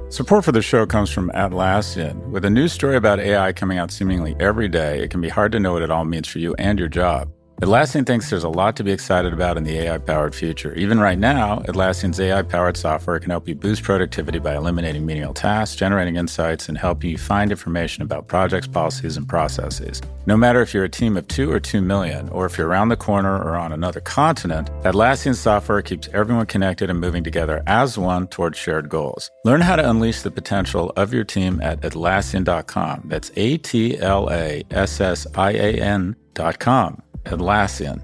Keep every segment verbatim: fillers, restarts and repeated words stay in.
Support for the show comes from Atlassian. With a new story about A I coming out seemingly every day, it can be hard to know what it all means for you and your job. Atlassian thinks there's a lot to be excited about in the A I-powered future. Even right now, Atlassian's A I-powered software can help you boost productivity by eliminating menial tasks, generating insights, and helping you find information about projects, policies, and processes. No matter if you're a team of two or two million, or if you're around the corner or on another continent, Atlassian software keeps everyone connected and moving together as one towards shared goals. Learn how to unleash the potential of your team at Atlassian dot com. That's A T L A S S I A N dot com. Atlassian.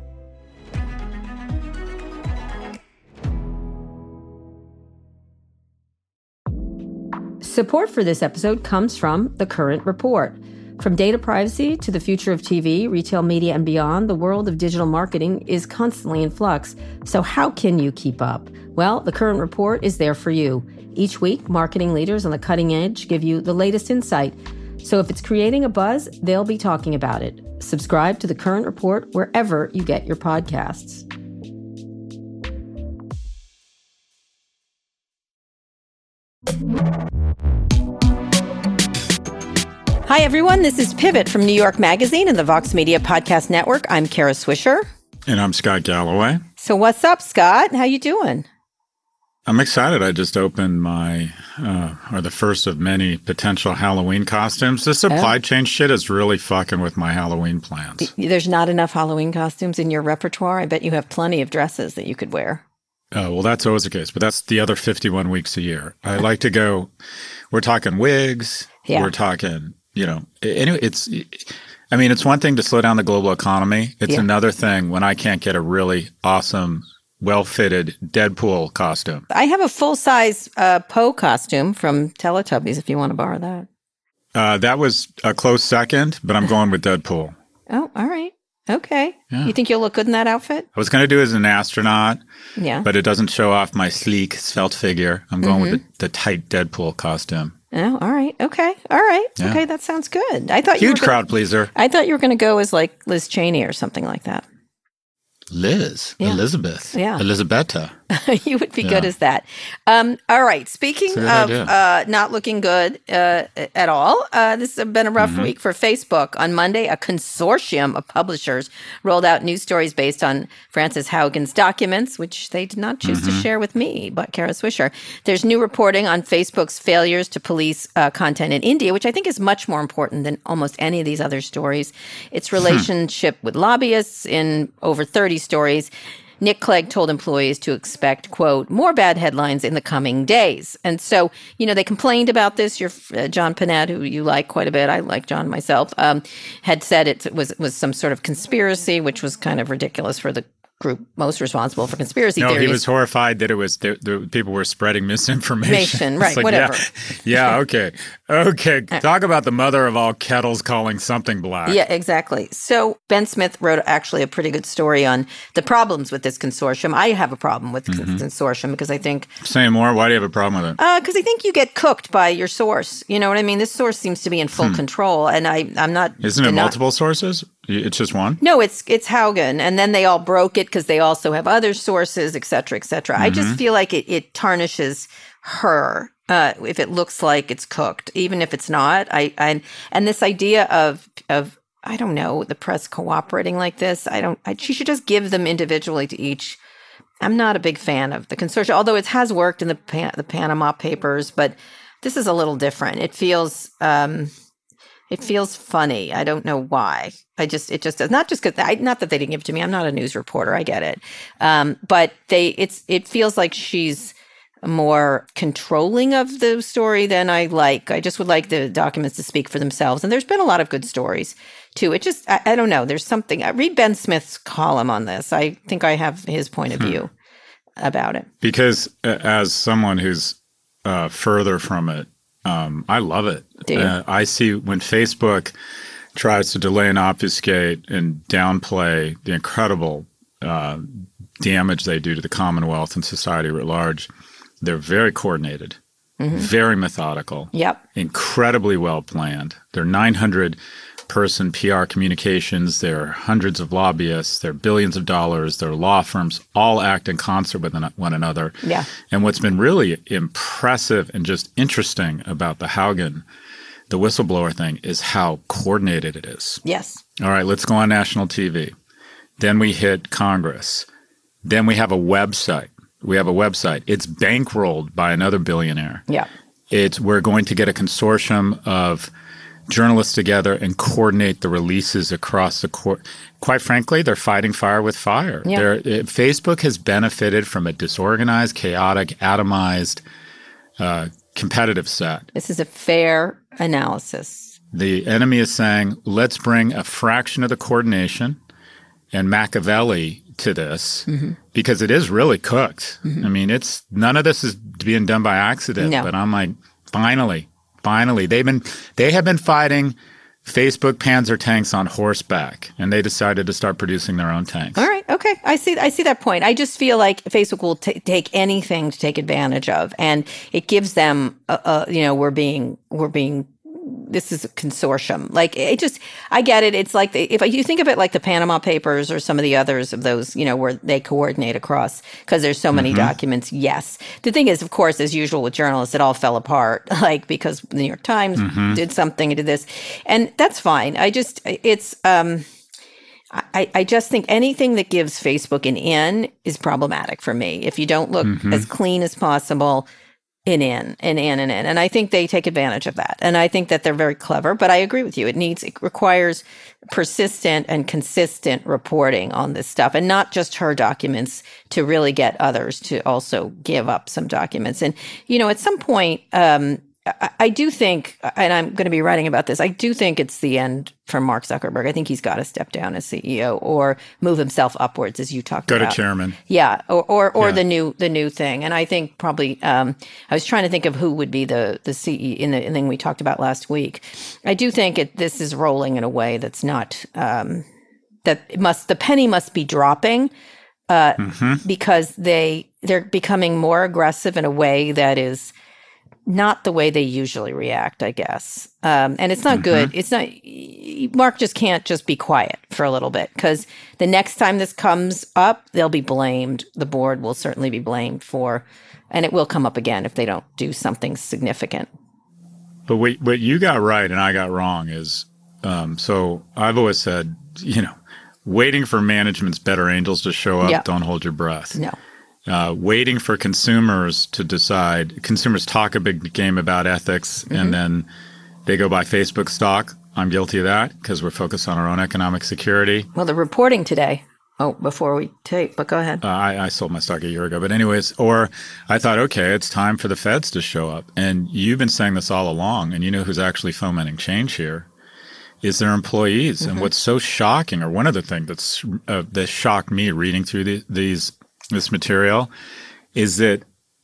Support for this episode comes from The Current Report. From data privacy to the future of T V, retail media, and beyond, the world of digital marketing is constantly in flux. So how can you keep up? Well, The Current Report is there for you. Each week, marketing leaders on the cutting edge give you the latest insight. So if it's creating a buzz, they'll be talking about it. Subscribe to The Current Report wherever you get your podcasts. Hi, everyone. This is Pivot from New York Magazine and the Vox Media Podcast Network. I'm Kara Swisher. And I'm Scott Galloway. So what's up, Scott? How you doing? I'm excited. I just opened my, uh, or the first of many potential Halloween costumes. The supply oh. chain shit is really fucking with my Halloween plans. There's not enough Halloween costumes in your repertoire. I bet you have plenty of dresses that you could wear. Oh, well, that's always the case, but that's the other fifty-one weeks a year. I like to go, we're talking wigs, yeah. we're talking, you know, anyway, it's, I mean, it's one thing to slow down the global economy. It's yeah. another thing when I can't get a really awesome well-fitted Deadpool costume. I have a full-size uh, Poe costume from Teletubbies, if you want to borrow that. Uh, that was a close second, but I'm going with Deadpool. Oh, all right. Okay. Yeah. You think you'll look good in that outfit? I was going to do it as an astronaut, yeah, but it doesn't show off my sleek, svelte figure. I'm going mm-hmm. with the, the tight Deadpool costume. Oh, all right. Okay. All right. Yeah. Okay, that sounds good. I thought Huge you were gonna, crowd pleaser. I thought you were going to go as like Liz Cheney or something like that. Liz, yeah. Elizabeth, yeah. Elizabetta. You would be yeah. good as that. Um, all right. Speaking of uh, not looking good uh, at all, uh, this has been a rough mm-hmm. week for Facebook. On Monday, a consortium of publishers rolled out news stories based on Frances Haugen's documents, which they did not choose mm-hmm. to share with me, but Kara Swisher. There's new reporting on Facebook's failures to police uh, content in India, which I think is much more important than almost any of these other stories. Its relationship hmm. with lobbyists in over thirty stories. Nick Clegg told employees to expect, quote, more bad headlines in the coming days. And so, you know, they complained about this. Your uh, John Panette, who you like quite a bit, I like John myself, um, had said it was was some sort of conspiracy, which was kind of ridiculous for the group most responsible for conspiracy no, theories. No, he was horrified that it was the, the people were spreading misinformation. Right, like, whatever. Yeah, yeah, okay. Okay, talk about the mother of all kettles calling something black. Yeah, exactly. So Ben Smith wrote actually a pretty good story on the problems with this consortium. I have a problem with mm-hmm. this consortium because I think... Say more. Why do you have a problem with it? Because uh, I think you get cooked by your source. You know what I mean? This source seems to be in full hmm. control, and I, I'm not... Isn't it not, multiple sources? It's just one? No, it's it's Haugen, and then they all broke it because they also have other sources, et cetera, et cetera. Mm-hmm. I just feel like it, it tarnishes her uh, if it looks like it's cooked, even if it's not. I, I and this idea of of I don't know the press cooperating like this. I don't. I, she should just give them individually to each. I'm not a big fan of the consortium, although it has worked in the Pan, the Panama Papers, but this is a little different. It feels. Um, It feels funny. I don't know why. I just, it just does. Not just because, I, not that they didn't give it to me. I'm not a news reporter. I get it. Um, but they, it's, it feels like she's more controlling of the story than I like. I just would like the documents to speak for themselves. And there's been a lot of good stories too. It just, I, I don't know. There's something. I read Ben Smith's column on this. I think I have his point of view hmm. about it. Because uh, as someone who's uh, further from it, Um, I love it. Uh, I see when Facebook tries to delay and obfuscate and downplay the incredible uh, damage they do to the Commonwealth and society writ large, they're very coordinated, mm-hmm. very methodical, yep. incredibly well planned. There are nine hundred person P R communications. There are hundreds of lobbyists. There are billions of dollars. There are law firms, all act in concert with one another. Yeah. And what's been really impressive and just interesting about the Haugen, the whistleblower thing, is how coordinated it is. Yes. All right, let's go on national T V. Then we hit Congress. Then we have a website. We have a website. It's bankrolled by another billionaire. Yeah. It's we're going to get a consortium of journalists together and coordinate the releases across the court. Quite frankly, they're fighting fire with fire. Yeah. They're, it, Facebook has benefited from a disorganized, chaotic, atomized, uh, competitive set. This is a fair analysis. The enemy is saying, let's bring a fraction of the coordination and Machiavelli to this, mm-hmm. because it is really cooked. Mm-hmm. I mean, it's none of this is being done by accident. No. But I'm like, finally, finally, they've been they have been fighting Facebook Panzer tanks on horseback, and they decided to start producing their own tanks. All right, okay, I see. I see that point. I just feel like Facebook will t- take anything to take advantage of, and it gives them, a, a, you know, we're being we're being. This is a consortium. Like, it just, I get it. It's like, the, if you think of it like the Panama Papers or some of the others of those, you know, where they coordinate across because there's so many mm-hmm. documents. Yes. The thing is, of course, as usual with journalists, it all fell apart, like because the New York Times mm-hmm. did something and did this. And that's fine. I just, it's, um, I, I just think anything that gives Facebook an in is problematic for me. If you don't look mm-hmm. as clean as possible, in, in, and in, and in. And I think they take advantage of that. And I think that they're very clever, but I agree with you. It needs, it requires persistent and consistent reporting on this stuff, and not just her documents, to really get others to also give up some documents. And, you know, at some point, um, I, I do think, and I'm going to be writing about this, I do think it's the end for Mark Zuckerberg. I think he's got to step down as C E O or move himself upwards, as you talked Go about. Go to chairman. Yeah, or or, or yeah. the new the new thing. And I think probably um, I was trying to think of who would be the the C E O in the thing we talked about last week. I do think it this is rolling in a way that's not um, that it must the penny must be dropping uh, mm-hmm. because they they're becoming more aggressive in a way that is not the way they usually react, I guess. Um, and it's not mm-hmm. good. It's not, Mark just can't just be quiet for a little bit, because the next time this comes up, they'll be blamed. The board will certainly be blamed for, and it will come up again if they don't do something significant. But what, what you got right and I got wrong is, um, so I've always said, you know, waiting for management's better angels to show up, yep. don't hold your breath. No. Uh, waiting for consumers to decide. Consumers talk a big game about ethics, mm-hmm. and then they go buy Facebook stock. I'm guilty of that because we're focused on our own economic security. Well, the reporting today. Oh, before we take, but go ahead. Uh, I, I sold my stock a year ago. But anyways, or I thought, okay, it's time for the feds to show up. And you've been saying this all along, and you know who's actually fomenting change here is their employees. Mm-hmm. And what's so shocking, or one of the things that's uh, that shocked me reading through the, these this material, is that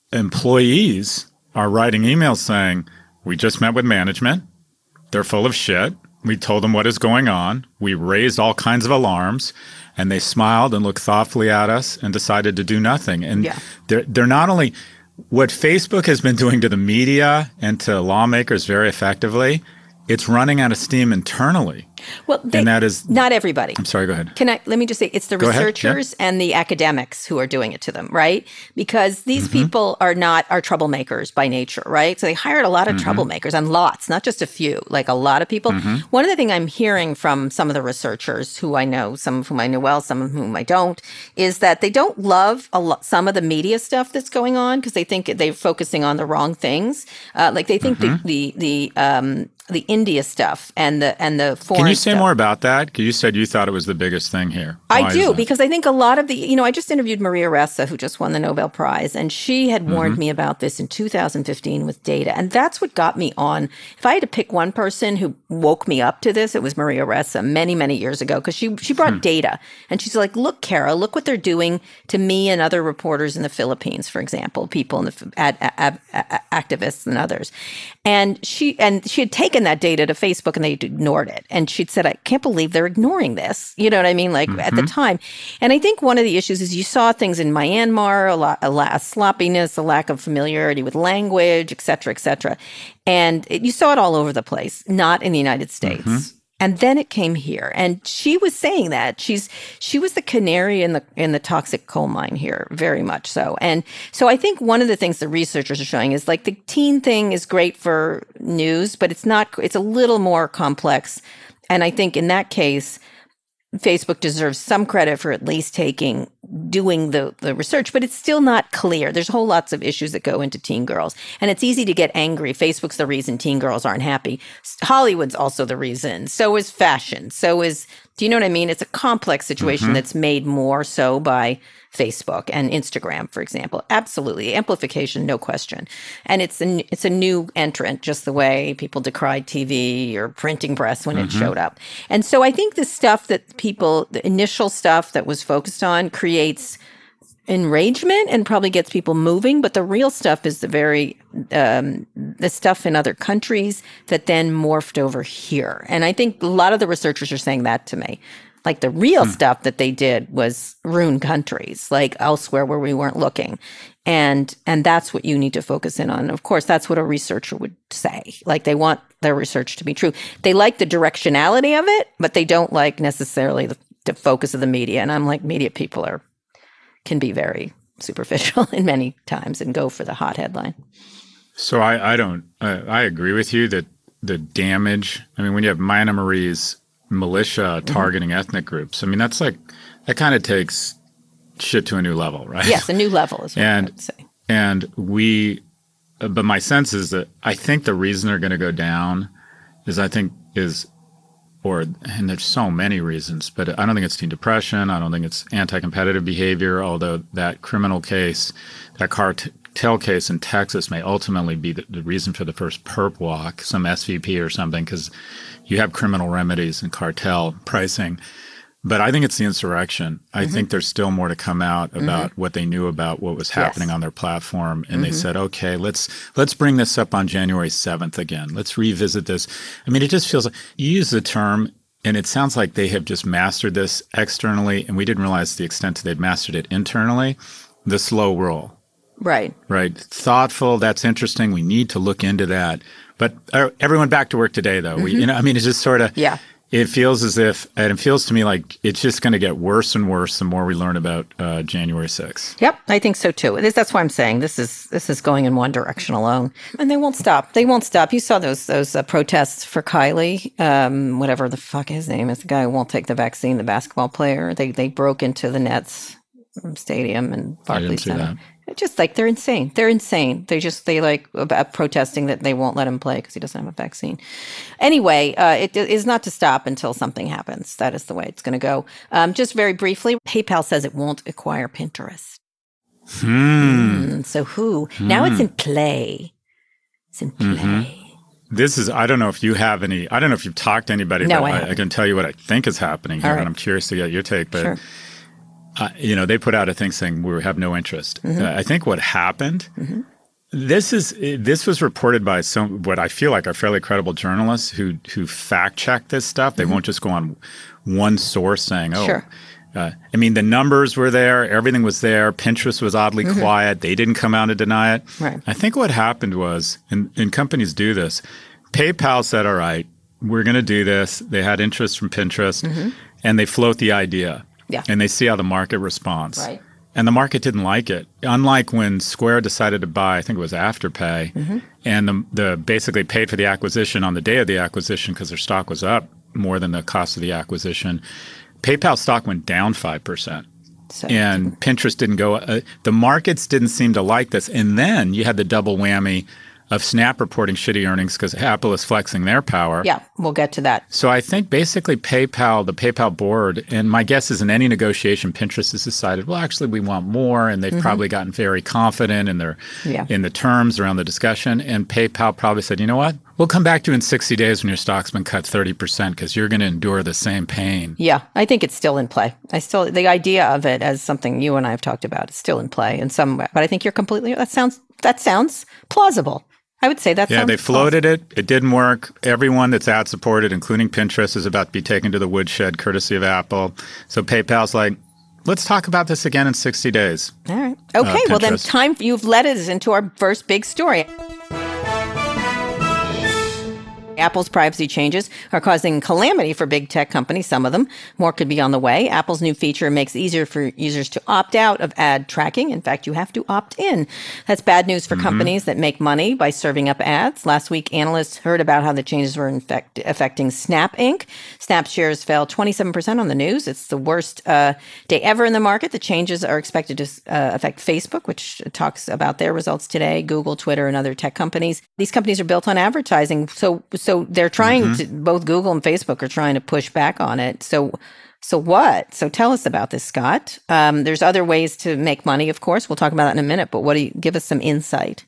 employees are writing emails saying, we just met with management. They're full of shit. We told them what is going on. We raised all kinds of alarms, and they smiled and looked thoughtfully at us and decided to do nothing. And yeah. they're, they're not only what Facebook has been doing to the media and to lawmakers very effectively, it's running out of steam internally. Well, they, and that is not everybody. I'm sorry, go ahead. Can I, let me just say, it's the go researchers yeah. and the academics who are doing it to them, right? Because these mm-hmm. people are not, are troublemakers by nature, right? So they hired a lot of mm-hmm. troublemakers, and lots, not just a few, like a lot of people. Mm-hmm. One of the things I'm hearing from some of the researchers who I know, some of whom I know well, some of whom I don't, is that they don't love a lot, some of the media stuff that's going on, because they think they're focusing on the wrong things. Uh, like they think mm-hmm. the, the, the, um, the India stuff and the and the foreign Can you say stuff. more about that? Because you said you thought it was the biggest thing here. Why I do, because I think a lot of the, you know, I just interviewed Maria Ressa, who just won the Nobel Prize, and she had mm-hmm. warned me about this in two thousand fifteen with data. And that's what got me on. If I had to pick one person who woke me up to this, it was Maria Ressa many, many years ago, because she, she brought hmm. data. And she's like, look, Kara, look what they're doing to me and other reporters in the Philippines, for example, people in the ad, ad, ad, activists and others. And she, and she had taken that data to Facebook, and they ignored it. And she'd said, I can't believe they're ignoring this. You know what I mean? Like mm-hmm. at the time. And I think one of the issues is you saw things in Myanmar, a lot, a lot of sloppiness, a lack of familiarity with language, et cetera, et cetera. And it, you saw it all over the place, not in the United States. Mm-hmm. And then it came here. And she was saying that. She's she was the canary in the in the toxic coal mine here, very much so. And so I think one of the things the researchers are showing is like the teen thing is great for news, but it's not it's a little more complex. And I think in that case, Facebook deserves some credit for at least taking, doing the, the research, but it's still not clear. There's whole lots of issues that go into teen girls. And it's easy to get angry. Facebook's the reason teen girls aren't happy. Hollywood's also the reason. So is fashion. So is, do you know what I mean? It's a complex situation mm-hmm. that's made more so by Facebook and Instagram, for example. Absolutely. Amplification, no question. And it's a, it's a new entrant, just the way people decried T V or printing press when mm-hmm. it showed up. And so I think the stuff that people, the initial stuff that was focused on creates enragement and probably gets people moving. But the real stuff is the very, um, the stuff in other countries that then morphed over here. And I think a lot of the researchers are saying that to me. Like the real hmm. stuff that they did was ruin countries, like elsewhere where we weren't looking. And and that's what you need to focus in on. Of course, that's what a researcher would say. Like they want their research to be true. They like the directionality of it, but they don't like necessarily the, the focus of the media. And I'm like, media people are can be very superficial in many times and go for the hot headline. So I, I don't, I, I agree with you that the damage, I mean, when you have Myanmar Marie's militia targeting mm-hmm. ethnic groups. I mean, that's like, that kind of takes shit to a new level, right? Yes, a new level is what and, I would say. And we, but my sense is that I think the reason they're going to go down is I think is, or, and there's so many reasons, but I don't think it's teen depression. I don't think it's anti-competitive behavior, although that criminal case, that cartel case in Texas may ultimately be the, the reason for the first perp walk, some S V P or something, because you have criminal remedies and cartel pricing. But I think it's the insurrection. I mm-hmm. think there's still more to come out about mm-hmm. what they knew about what was happening yes. on their platform. And mm-hmm. they said, okay, let's let's bring this up on January seventh again. Let's revisit this. I mean, it just feels like you use the term, and it sounds like they have just mastered this externally, and we didn't realize the extent that they'd mastered it internally, the slow roll. Right. Right. Thoughtful. That's interesting. We need to look into that. But uh, everyone back to work today, though. Mm-hmm. We, you know, I mean, it's just sort of, yeah. It feels as if, and it feels to me like it's just going to get worse and worse the more we learn about uh, January sixth. Yep, I think so too. That's why I'm saying this is this is going in one direction alone, and they won't stop. They won't stop. You saw those those uh, protests for Kylie, um, whatever the fuck his name is, the guy who won't take the vaccine, the basketball player. They they broke into the Nets stadium and Barclays Center. It's just like they're insane. They're insane. They just they like about protesting that they won't let him play because he doesn't have a vaccine. Anyway, uh, it is not to stop until something happens. That is the way it's going to go. Um, just very briefly, PayPal says it won't acquire Pinterest. Hmm. Mm, so who? Hmm. Now it's in play. It's in play. Mm-hmm. This is, I don't know if you have any, I don't know if you've talked to anybody, no, but I, I, I can tell you what I think is happening here, right. and I'm curious to get your take. But sure. Uh, you know, they put out a thing saying we have no interest. Mm-hmm. Uh, I think what happened, mm-hmm. this is this was reported by some what I feel like are fairly credible journalists who who fact check this stuff. They mm-hmm. won't just go on one source saying, "Oh." Sure. Uh, I mean, the numbers were there, everything was there. Pinterest was oddly mm-hmm. quiet. They didn't come out and deny it. Right. I think what happened was, and, and companies do this. PayPal said, "All right, we're going to do this." They had interest from Pinterest, mm-hmm. and they float the idea. Yeah. And they see how the market responds. Right. And the market didn't like it. Unlike when Square decided to buy, I think it was Afterpay, mm-hmm. and the, the basically paid for the acquisition on the day of the acquisition because their stock was up more than the cost of the acquisition. PayPal stock went down five percent. So, and Pinterest didn't go uh, – the markets didn't seem to like this. And then you had the double whammy of Snap reporting shitty earnings because Apple is flexing their power. Yeah, we'll get to that. So I think basically PayPal, the PayPal board, and my guess is in any negotiation, Pinterest has decided, well, actually we want more, and they've mm-hmm. probably gotten very confident in their yeah. in the terms around the discussion. And PayPal probably said, you know what? We'll come back to you in sixty days when your stock's been cut thirty percent because you're going to endure the same pain. Yeah, I think it's still in play. I still the idea of it as something you and I have talked about is still in play in some way. But I think you're completely that sounds that sounds plausible. I would say that yeah, sounds they floated plausible. it. It didn't work. Everyone that's ad supported, including Pinterest, is about to be taken to the woodshed courtesy of Apple. So PayPal's like, let's talk about this again in sixty days. All right. Okay. Uh, well, then time you've led us into our first big story. Apple's privacy changes are causing calamity for big tech companies, some of them. More could be on the way. Apple's new feature makes it easier for users to opt out of ad tracking. In fact, you have to opt in. That's bad news for mm-hmm. companies that make money by serving up ads. Last week, analysts heard about how the changes were infect- affecting Snap Incorporated. Snap shares fell twenty-seven percent on the news. It's the worst uh, day ever in the market. The changes are expected to uh, affect Facebook, which talks about their results today, Google, Twitter, and other tech companies. These companies are built on advertising. So, so they're trying mm-hmm. to, both Google and Facebook are trying to push back on it. So, so what? So tell us about this, Scott. Um, there's other ways to make money, of course. We'll talk about that in a minute, but what do you, give us some insight.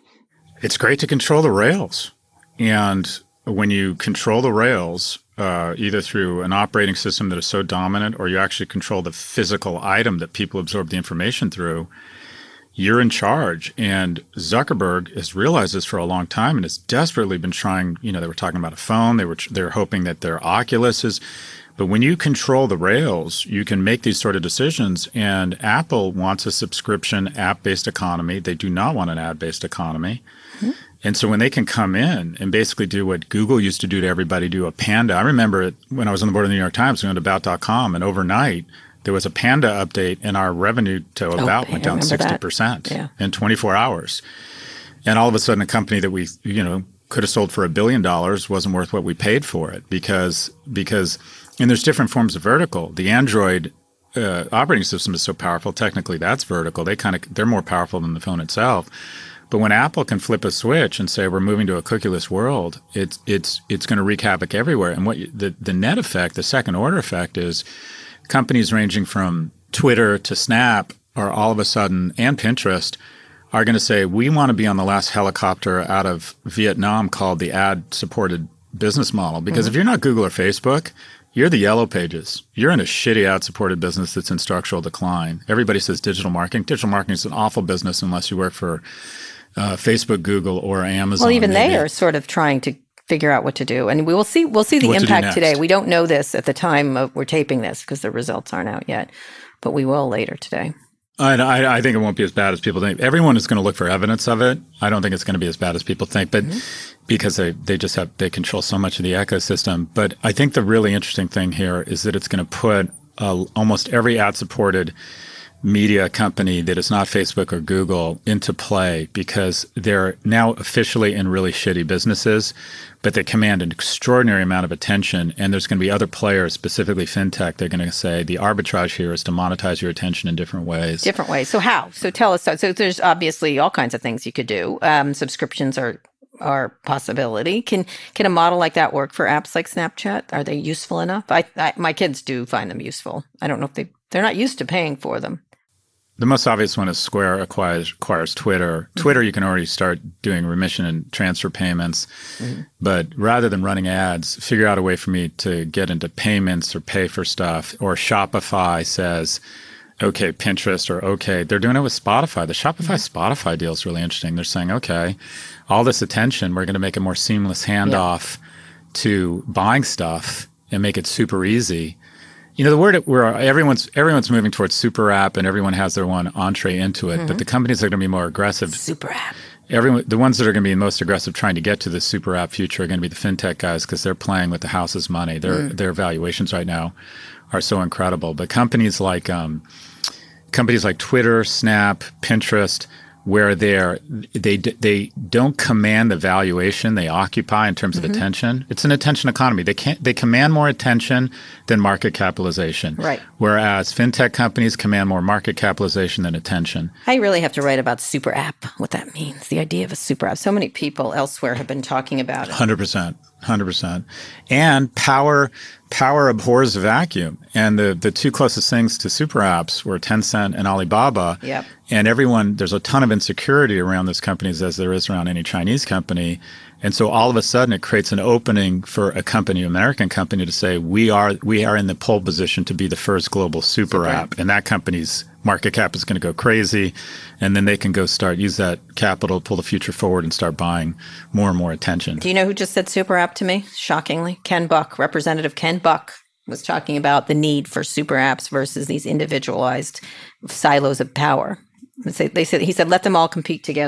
It's great to control the rails. And when you control the rails, uh, either through an operating system that is so dominant or you actually control the physical item that people absorb the information through, you're in charge. And Zuckerberg has realized this for a long time and has desperately been trying, you know, they were talking about a phone. They were, they were hoping that their Oculus is, but when you control the rails, you can make these sort of decisions. And Apple wants a subscription app-based economy. They do not want an ad-based economy. Mm-hmm. And so when they can come in and basically do what Google used to do to everybody, do a Panda. I remember when I was on the board of the New York Times, going to about dot com, and overnight, there was a Panda update and our revenue to About oh, went down sixty percent yeah. in twenty-four hours. And all of a sudden, a company that we, you know, could have sold for a billion dollars wasn't worth what we paid for it because, because, and there's different forms of vertical. The Android uh, operating system is so powerful. Technically, that's vertical. They kind of, they're more powerful than the phone itself. But when Apple can flip a switch and say we're moving to a cookieless world, it's it's it's going to wreak havoc everywhere. And what you, the the net effect, the second order effect, is companies ranging from Twitter to Snap are all of a sudden, and Pinterest, are going to say we want to be on the last helicopter out of Vietnam called the ad-supported business model. Because mm-hmm. if you're not Google or Facebook, you're the yellow pages. You're in a shitty ad-supported business that's in structural decline. Everybody says digital marketing. Digital marketing is an awful business unless you work for Uh, Facebook, Google, or Amazon. Well, even maybe. They are sort of trying to figure out what to do, and we will see. We'll see the what impact to today. We don't know this at the time of we're taping this because the results aren't out yet, but we will later today. I, I, I think it won't be as bad as people think. Everyone is going to look for evidence of it. I don't think it's going to be as bad as people think, but mm-hmm. because they they just have they control so much of the ecosystem. But I think the really interesting thing here is that it's going to put uh, almost every ad-supported media company that is not Facebook or Google into play because they're now officially in really shitty businesses, but they command an extraordinary amount of attention. And there's going to be other players, specifically fintech, they're going to say the arbitrage here is to monetize your attention in different ways. Different ways. So how? So tell us. So, so there's obviously all kinds of things you could do. Um, subscriptions are are possibility. Can can a model like that work for apps like Snapchat? Are they useful enough? I, I my kids do find them useful. I don't know if they they're not used to paying for them. The most obvious one is Square acquires, acquires Twitter. Mm-hmm. Twitter, you can already start doing remission and transfer payments. Mm-hmm. But rather than running ads, figure out a way for me to get into payments or pay for stuff. Or Shopify says, okay, Pinterest, or okay, they're doing it with Spotify. The Shopify mm-hmm. Spotify deal is really interesting. They're saying, okay, all this attention, we're going to make a more seamless handoff yeah. to buying stuff and make it super easy. You know, the word where everyone's everyone's moving towards super app and everyone has their one entree into it, mm-hmm. but the companies that are going to be more aggressive. Super app. Everyone, the ones that are going to be most aggressive trying to get to the super app future are going to be the fintech guys because they're playing with the house's money. Their mm. their valuations right now are so incredible. But companies like um, companies like Twitter, Snap, Pinterest, where they're they they don't command the valuation they occupy in terms of mm-hmm. attention. It's an attention economy. They can't they command more attention than market capitalization. Right. Whereas fintech companies command more market capitalization than attention. I really have to write about super app, what that means, the idea of a super app. So many people elsewhere have been talking about it. one hundred percent. one hundred percent. And power power abhors a vacuum. And the, the two closest things to super apps were Tencent and Alibaba. Yep. And everyone, there's a ton of insecurity around those companies as there is around any Chinese company. And so all of a sudden it creates an opening for a company, an American company, to say we are we are in the pole position to be the first global super, super. app. And that company's market cap is going to go crazy. And then they can go start, use that capital, pull the future forward and start buying more and more attention. Do you know who just said super app to me? Shockingly, Ken Buck, Representative Ken Buck was talking about the need for super apps versus these individualized silos of power. They said, he said, let them all compete together.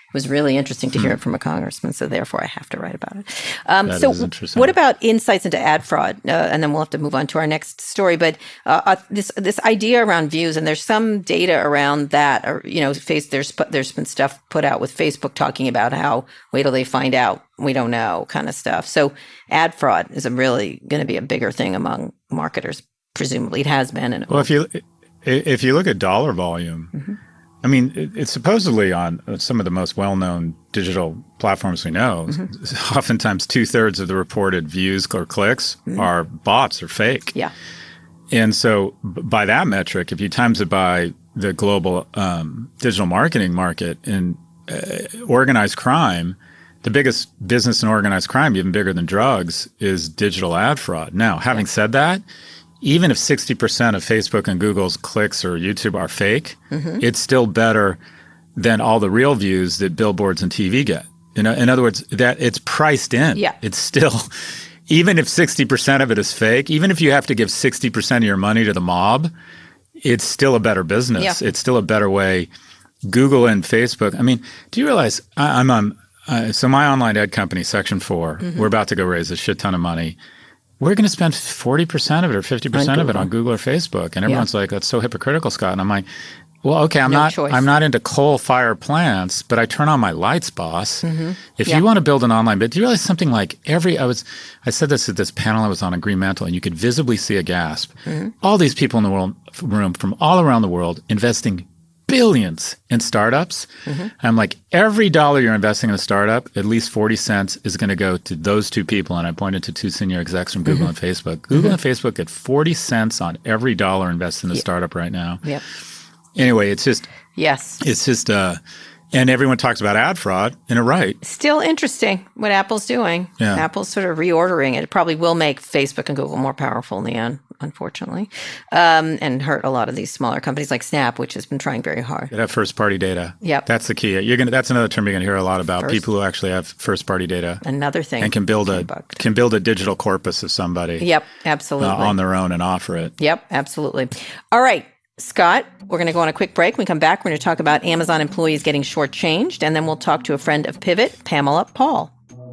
was really interesting to hear it from a congressman. So therefore, I have to write about it. Um, that so is interesting. What about insights into ad fraud? Uh, and then we'll have to move on to our next story. But uh, uh, this this idea around views, and there's some data around that. Or you know, face there's there's been stuff put out with Facebook talking about how wait till they find out, we don't know, kind of stuff. So ad fraud is a really going to be a bigger thing among marketers. Presumably, it has been. And well, if you if you look at dollar volume, mm-hmm. I mean, it, it's supposedly on some of the most well-known digital platforms we know. Mm-hmm. Oftentimes, two-thirds of the reported views or clicks mm-hmm. are bots or fake. Yeah. And so by that metric, if you times it by the global um, digital marketing market and uh, organized crime, the biggest business in organized crime, even bigger than drugs, is digital ad fraud. Now, having yeah. said that, even if sixty percent of Facebook and Google's clicks or YouTube are fake, mm-hmm. it's still better than all the real views that billboards and T V get. You know, in other words, that it's priced in. Yeah. It's still, even if sixty percent of it is fake, even if you have to give sixty percent of your money to the mob, it's still a better business. Yeah. It's still a better way. Google and Facebook. I mean, do you realize I, I'm on, uh, so my online ad company, Section four, mm-hmm. we're about to go raise a shit ton of money. We're going to spend forty percent of it or fifty percent of it on Google or Facebook. And everyone's yeah. like, that's so hypocritical, Scott. And I'm like, well, okay, I'm no not choice. I'm not into coal-fired plants, but I turn on my lights, boss. Mm-hmm. If yeah. you want to build an online bit, do you realize something like every, I was, I said this at this panel I was on in Green Mantle, and you could visibly see a gasp. Mm-hmm. All these people in the world, room from all around the world investing billions in startups. Mm-hmm. I'm like, every dollar you're investing in a startup, at least forty cents is going to go to those two people. And I pointed to two senior execs from Google mm-hmm. and Facebook. Google mm-hmm. and Facebook get forty cents on every dollar invested in a yep. startup right now. Yep. Anyway, it's just, yes, it's just, uh, and everyone talks about ad fraud, and they're right. Still interesting what Apple's doing. Yeah. Apple's sort of reordering it. It probably will make Facebook and Google more powerful in the end, unfortunately, um, and hurt a lot of these smaller companies like Snap, which has been trying very hard. They have first-party data. Yep. That's the key. You're gonna. That's another term you're going to hear a lot about, First, people who actually have first-party data. Another thing. And can build a bugged. can build a digital corpus of somebody. Yep, absolutely. Uh, on their own and offer it. Yep, absolutely. All right. Scott, we're going to go on a quick break. When we come back, we're going to talk about Amazon employees getting shortchanged, and then we'll talk to a friend of Pivot, Pamela Paul.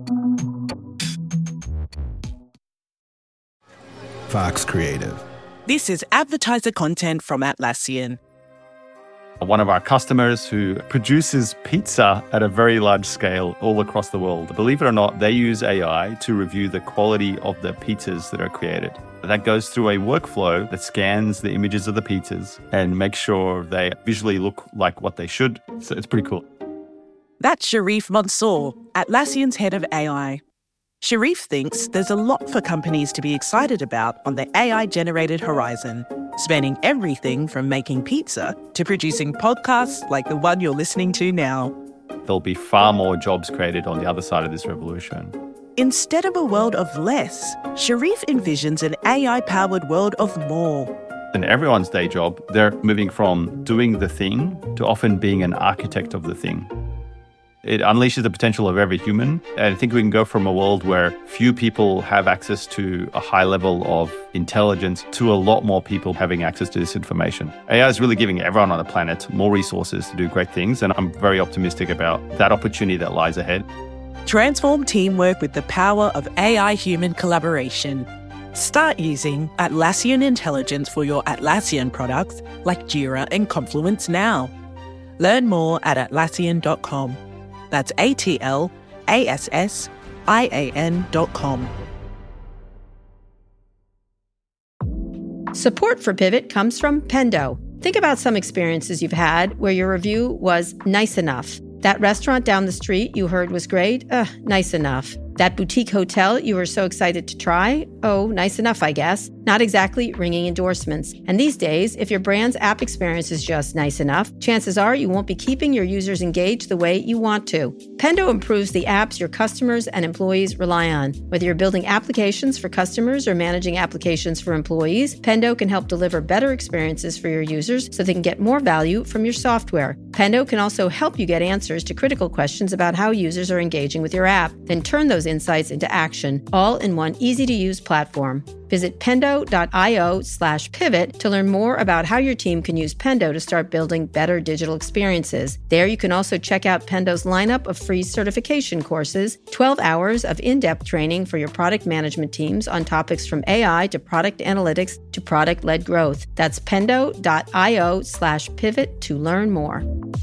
Fox Creative. This is advertiser content from Atlassian. One of our customers who produces pizza at a very large scale all across the world. Believe it or not, they use A I to review the quality of the pizzas that are created. That goes through a workflow that scans the images of the pizzas and makes sure they visually look like what they should. So it's pretty cool. That's Sharif Mansour, Atlassian's head of A I. Sharif thinks there's a lot for companies to be excited about on the A I-generated horizon, spanning everything from making pizza to producing podcasts like the one you're listening to now. There'll be far more jobs created on the other side of this revolution. Instead of a world of less, Sharif envisions an A I-powered world of more. In everyone's day job, they're moving from doing the thing to often being an architect of the thing. It unleashes the potential of every human. And I think we can go from a world where few people have access to a high level of intelligence to a lot more people having access to this information. A I is really giving everyone on the planet more resources to do great things. And I'm very optimistic about that opportunity that lies ahead. Transform teamwork with the power of A I-human collaboration. Start using Atlassian Intelligence for your Atlassian products like Jira and Confluence now. Learn more at atlassian dot com. That's A T L A S S I A N dot com. Support for Pivot comes from Pendo. Think about some experiences you've had where your review was nice enough. That restaurant down the street you heard was great? Ugh, nice enough. That boutique hotel you were so excited to try? Oh, nice enough, I guess. Not exactly ringing endorsements. And these days, if your brand's app experience is just nice enough, chances are you won't be keeping your users engaged the way you want to. Pendo improves the apps your customers and employees rely on. Whether you're building applications for customers or managing applications for employees, Pendo can help deliver better experiences for your users so they can get more value from your software. Pendo can also help you get answers to critical questions about how users are engaging with your app, then turn those insights into action, all in one easy-to-use platform platform. Visit pendo.io slash pivot to learn more about how your team can use Pendo to start building better digital experiences. There you can also check out Pendo's lineup of free certification courses, twelve hours of in-depth training for your product management teams on topics from A I to product analytics to product-led growth. That's pendo.io slash pivot to learn more.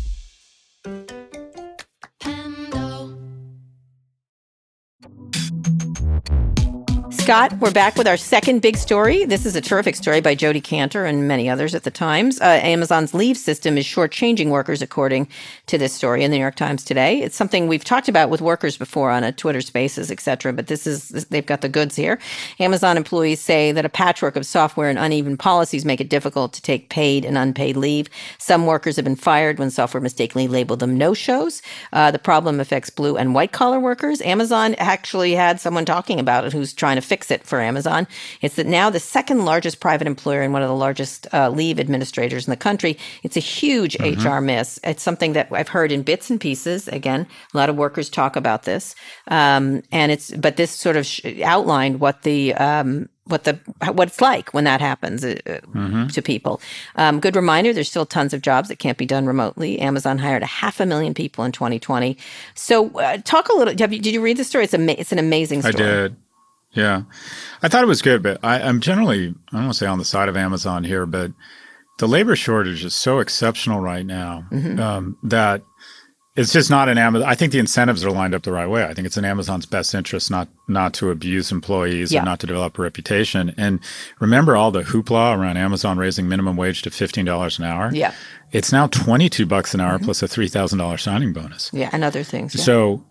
Scott, we're back with our second big story. This is a terrific story by Jodi Kantor and many others at the Times. Uh, Amazon's leave system is shortchanging workers, according to this story in the New York Times today. It's something we've talked about with workers before on a Twitter Spaces, et cetera, but this is, they've got the goods here. Amazon employees say that a patchwork of software and uneven policies make it difficult to take paid and unpaid leave. Some workers have been fired when software mistakenly labeled them no-shows. Uh, the problem affects blue and white-collar workers. Amazon actually had someone talking about it who's trying to fix it for Amazon. It's that now the second largest private employer and one of the largest uh, leave administrators in the country. It's a huge mm-hmm. H R miss. It's something that I've heard in bits and pieces. Again, a lot of workers talk about this, um, and it's but this sort of sh- outlined what the um, what the what it's like when that happens uh, mm-hmm. to people. Um, good reminder: there's still tons of jobs that can't be done remotely. Amazon hired a half a million people in twenty twenty. So, uh, talk a little. Have you, did you read the story? It's a it's an amazing story. I did. Yeah. I thought it was good, but I, I'm generally, I don't want to say on the side of Amazon here, but the labor shortage is so exceptional right now mm-hmm. um, that it's just not an Amazon. I think the incentives are lined up the right way. I think it's in Amazon's best interest not not to abuse employees yeah. and not to develop a reputation. And remember all the hoopla around Amazon raising minimum wage to fifteen dollars an hour? Yeah. It's now twenty-two bucks an hour mm-hmm. plus a three thousand dollars signing bonus. Yeah, and other things. Yeah. So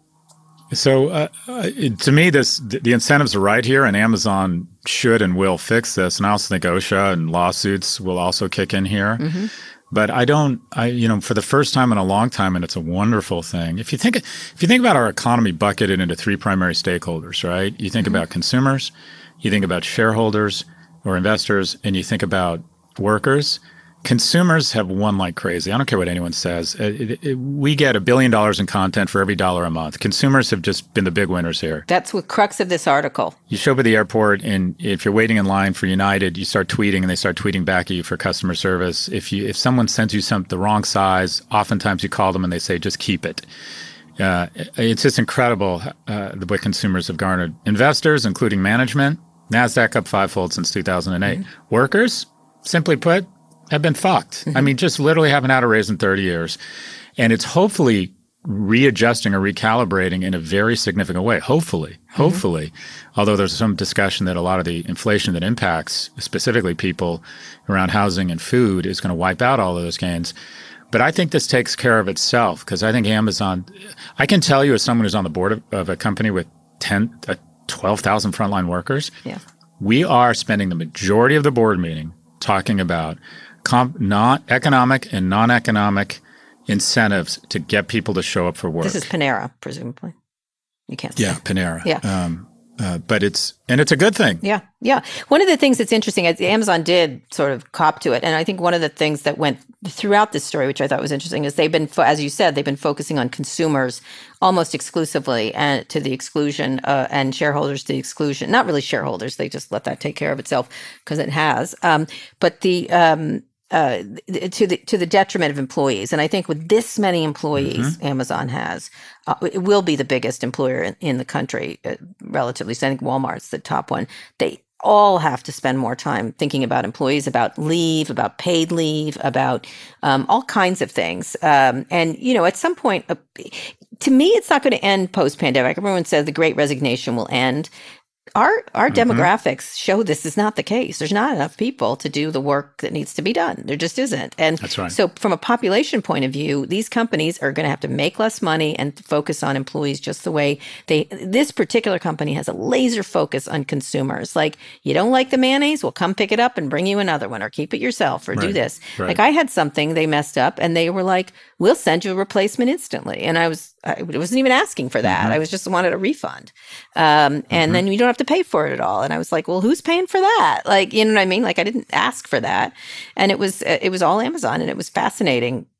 So uh, it, to me, this the incentives are right here, and Amazon should and will fix this. And I also think OSHA and lawsuits will also kick in here. Mm-hmm. But I don't, I you know, for the first time in a long time, and it's a wonderful thing. If you think if you think about our economy bucketed into three primary stakeholders, right? You think mm-hmm. about consumers, you think about shareholders or investors, and you think about workers. Consumers have won like crazy. I don't care what anyone says. It, it, it, we get a billion dollars in content for every dollar a month. Consumers have just been the big winners here. That's the crux of this article. You show up at the airport, and if you're waiting in line for United, you start tweeting, and they start tweeting back at you for customer service. If you if someone sends you some the wrong size, oftentimes you call them and they say, just keep it. Uh, it's just incredible uh, what consumers have garnered. Investors, including management, NASDAQ up fivefold since two thousand eight. Mm-hmm. Workers, simply put, have been fucked. Mm-hmm. I mean, just literally haven't had a raise in thirty years. And it's hopefully readjusting or recalibrating in a very significant way. Hopefully, mm-hmm. hopefully. Although there's some discussion that a lot of the inflation that impacts specifically people around housing and food is going to wipe out all of those gains. But I think this takes care of itself because I think Amazon, I can tell you as someone who's on the board of, of a company with ten, uh, twelve thousand frontline workers, yeah. we are spending the majority of the board meeting talking about Comp, not economic and non-economic incentives to get people to show up for work. This is Panera, presumably. You can't say. Yeah, Panera. Yeah. Um, uh, but it's, and it's a good thing. Yeah. Yeah. One of the things that's interesting is Amazon did sort of cop to it. And I think one of the things that went throughout this story, which I thought was interesting, is they've been, fo- as you said, they've been focusing on consumers almost exclusively and to the exclusion uh, and shareholders to the exclusion. Not really shareholders. They just let that take care of itself because it has. Um, but the, um, Uh, to the to the detriment of employees. And I think with this many employees mm-hmm. Amazon has, uh, it will be the biggest employer in, in the country, uh, relatively. So I think Walmart's the top one. They all have to spend more time thinking about employees, about leave, about paid leave, about um, all kinds of things. Um, and, you know, at some point, uh, to me, it's not going to end post-pandemic. Everyone says the Great Resignation will end. Our our mm-hmm. demographics show this is not the case. There's not enough people to do the work that needs to be done. There just isn't. And That's right. So from a population point of view, these companies are going to have to make less money and focus on employees just the way they, this particular company has a laser focus on consumers. Like, you don't like the mayonnaise? Well, come pick it up and bring you another one, or keep it yourself, or right. do this. Right. Like, I had something, they messed up, and they were like, we'll send you a replacement instantly. And I was, I wasn't even asking for that. Mm-hmm. I was just wanted a refund. Um, and mm-hmm. then you don't have to pay for it at all. And I was like, well, who's paying for that? Like, you know what I mean? Like, I didn't ask for that. And it was, it was all Amazon, and it was fascinating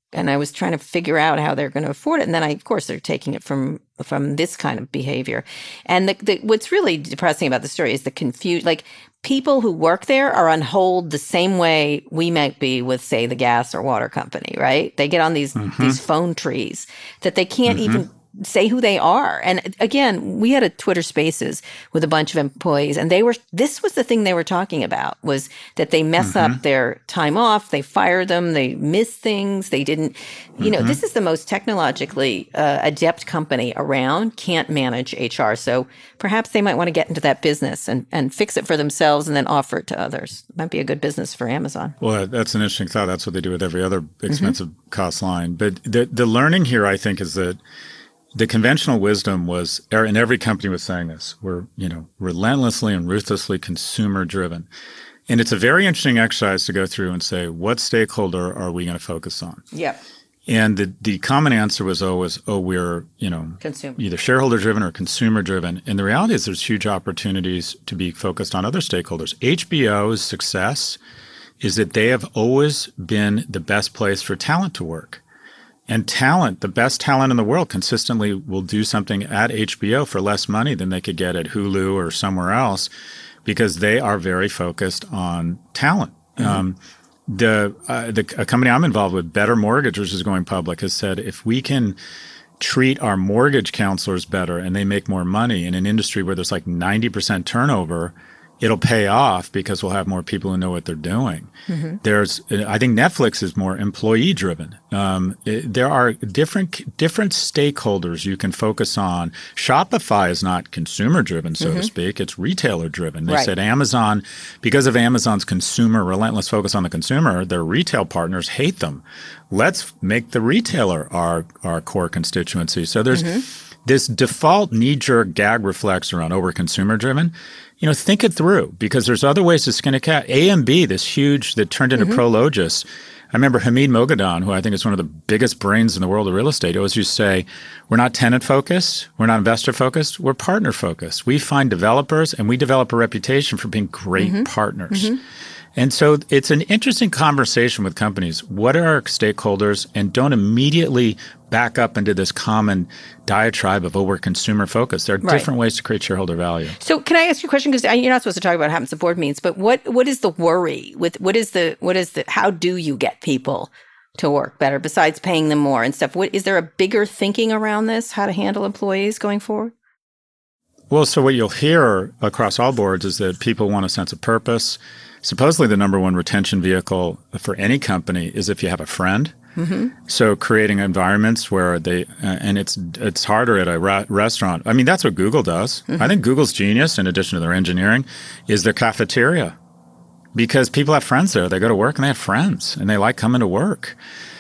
And I was trying to figure out how they're going to afford it. And then I, of course, they're taking it from from this kind of behavior. And the, the, what's really depressing about the story is the confusion. Like, people who work there are on hold the same way we might be with, say, the gas or water company, right? They get on these mm-hmm. these phone trees that they can't mm-hmm. even say who they are. And again, we had a Twitter Spaces with a bunch of employees, and they were, this was the thing they were talking about, was that they mess mm-hmm. up their time off, they fire them, they miss things, they didn't, you mm-hmm. know, this is the most technologically uh, adept company around, can't manage H R. So perhaps they might want to get into that business and, and fix it for themselves and then offer it to others. It might be a good business for Amazon. Well, that's an interesting thought. That's what they do with every other expensive mm-hmm. cost line. But the, the learning here, I think, is that the conventional wisdom was, and every company was saying this, we're, you know, relentlessly and ruthlessly consumer driven. And it's a very interesting exercise to go through and say, what stakeholder are we going to focus on? Yep. And the, the common answer was always, oh, we're, you know, consumer. Either shareholder driven or consumer driven. And the reality is there's huge opportunities to be focused on other stakeholders. H B O's success is that they have always been the best place for talent to work. And talent, the best talent in the world, consistently will do something at H B O for less money than they could get at Hulu or somewhere else, because they are very focused on talent. Mm-hmm. Um, the uh, the a company I'm involved with, Better Mortgage, which is going public, has said if we can treat our mortgage counselors better and they make more money in an industry where there's like ninety percent turnover, it'll pay off because we'll have more people who know what they're doing. Mm-hmm. There's, I think Netflix is more employee driven. Um, it, there are different different stakeholders you can focus on. Shopify is not consumer driven, so mm-hmm. to speak. It's retailer driven. They right. said Amazon, because of Amazon's consumer relentless focus on the consumer, their retail partners hate them. Let's make the retailer our our core constituency. So there's mm-hmm. this default knee-jerk gag reflex around, oh, we're consumer driven. You know, think it through, because there's other ways to skin a cat. A M B, this huge, that turned into mm-hmm. Prologis. I remember Hamid Moghadam, who I think is one of the biggest brains in the world of real estate, always used to say, we're not tenant focused, we're not investor focused, we're partner focused. We find developers and we develop a reputation for being great mm-hmm. partners. Mm-hmm. And so it's an interesting conversation with companies. What are our stakeholders? And don't immediately back up into this common diatribe of, oh, we're consumer focused. There are right. different ways to create shareholder value. So can I ask you a question? Because you're not supposed to talk about what happens at board meetings, but what what is the worry with what is the what is the how do you get people to work better besides paying them more and stuff? What is there a bigger thinking around this, how to handle employees going forward? Well, so what you'll hear across all boards is that people want a sense of purpose. Supposedly the number one retention vehicle for any company is if you have a friend. Mm-hmm. So creating environments where they, uh, and it's it's harder at a ra- restaurant. I mean, that's what Google does. Mm-hmm. I think Google's genius, in addition to their engineering, is their cafeteria. Because people have friends there. They go to work and they have friends and they like coming to work.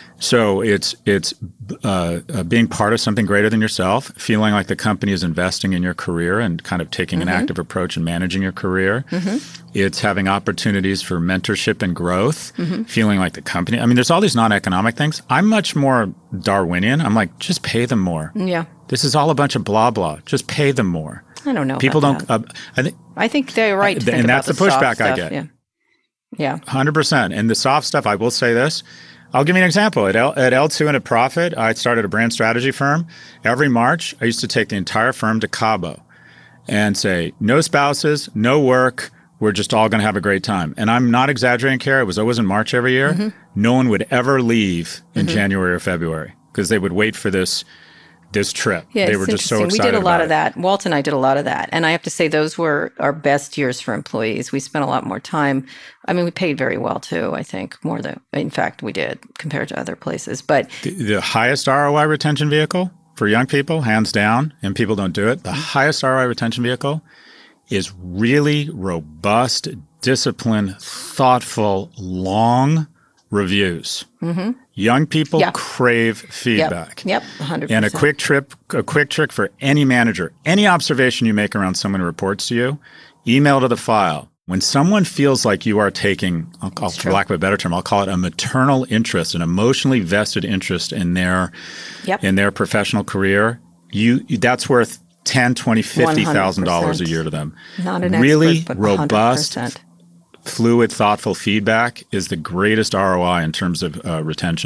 So it's it's uh, uh, being part of something greater than yourself, feeling like the company is investing in your career and kind of taking mm-hmm. an active approach in managing your career. Mm-hmm. It's having opportunities for mentorship and growth, mm-hmm. feeling like the company. I mean, there's all these non-economic things. I'm much more Darwinian. I'm like, just pay them more. Yeah. This is all a bunch of blah, blah. Just pay them more. I don't know. People don't. Uh, I think. I think they're right. To uh, think and about that's the the pushback soft I stuff. get. Yeah. Yeah. one hundred percent. And the soft stuff, I will say this. I'll give you an example. At, L, at L two and at Profit, I started a brand strategy firm. Every March, I used to take the entire firm to Cabo and say, no spouses, no work. We're just all going to have a great time. And I'm not exaggerating, Kara. It was always in March every year. Mm-hmm. No one would ever leave in mm-hmm. January or February because they would wait for this this trip. Yeah, they were just so excited. We did a lot about of that. Walt and I did a lot of that. And I have to say those were our best years for employees. We spent a lot more time. I mean, we paid very well too, I think, more than, in fact, we did compared to other places. But the, the highest R O I retention vehicle for young people, hands down, and people don't do it, the mm-hmm. highest R O I retention vehicle is really robust, disciplined, thoughtful, long reviews. Mm-hmm. Young people yeah. crave feedback. Yep, yep, one hundred percent. And a quick trip, a quick trick for any manager, any observation you make around someone who reports to you, email to the file. When someone feels like you are taking, I'll call, for lack of a better term, I'll call it a maternal interest, an emotionally vested interest in their yep. in their professional career, you that's worth ten, twenty, fifty thousand dollars a year to them. Not an really expert, but robust. one hundred percent. Fluid, thoughtful feedback is the greatest R O I in terms of uh, retention.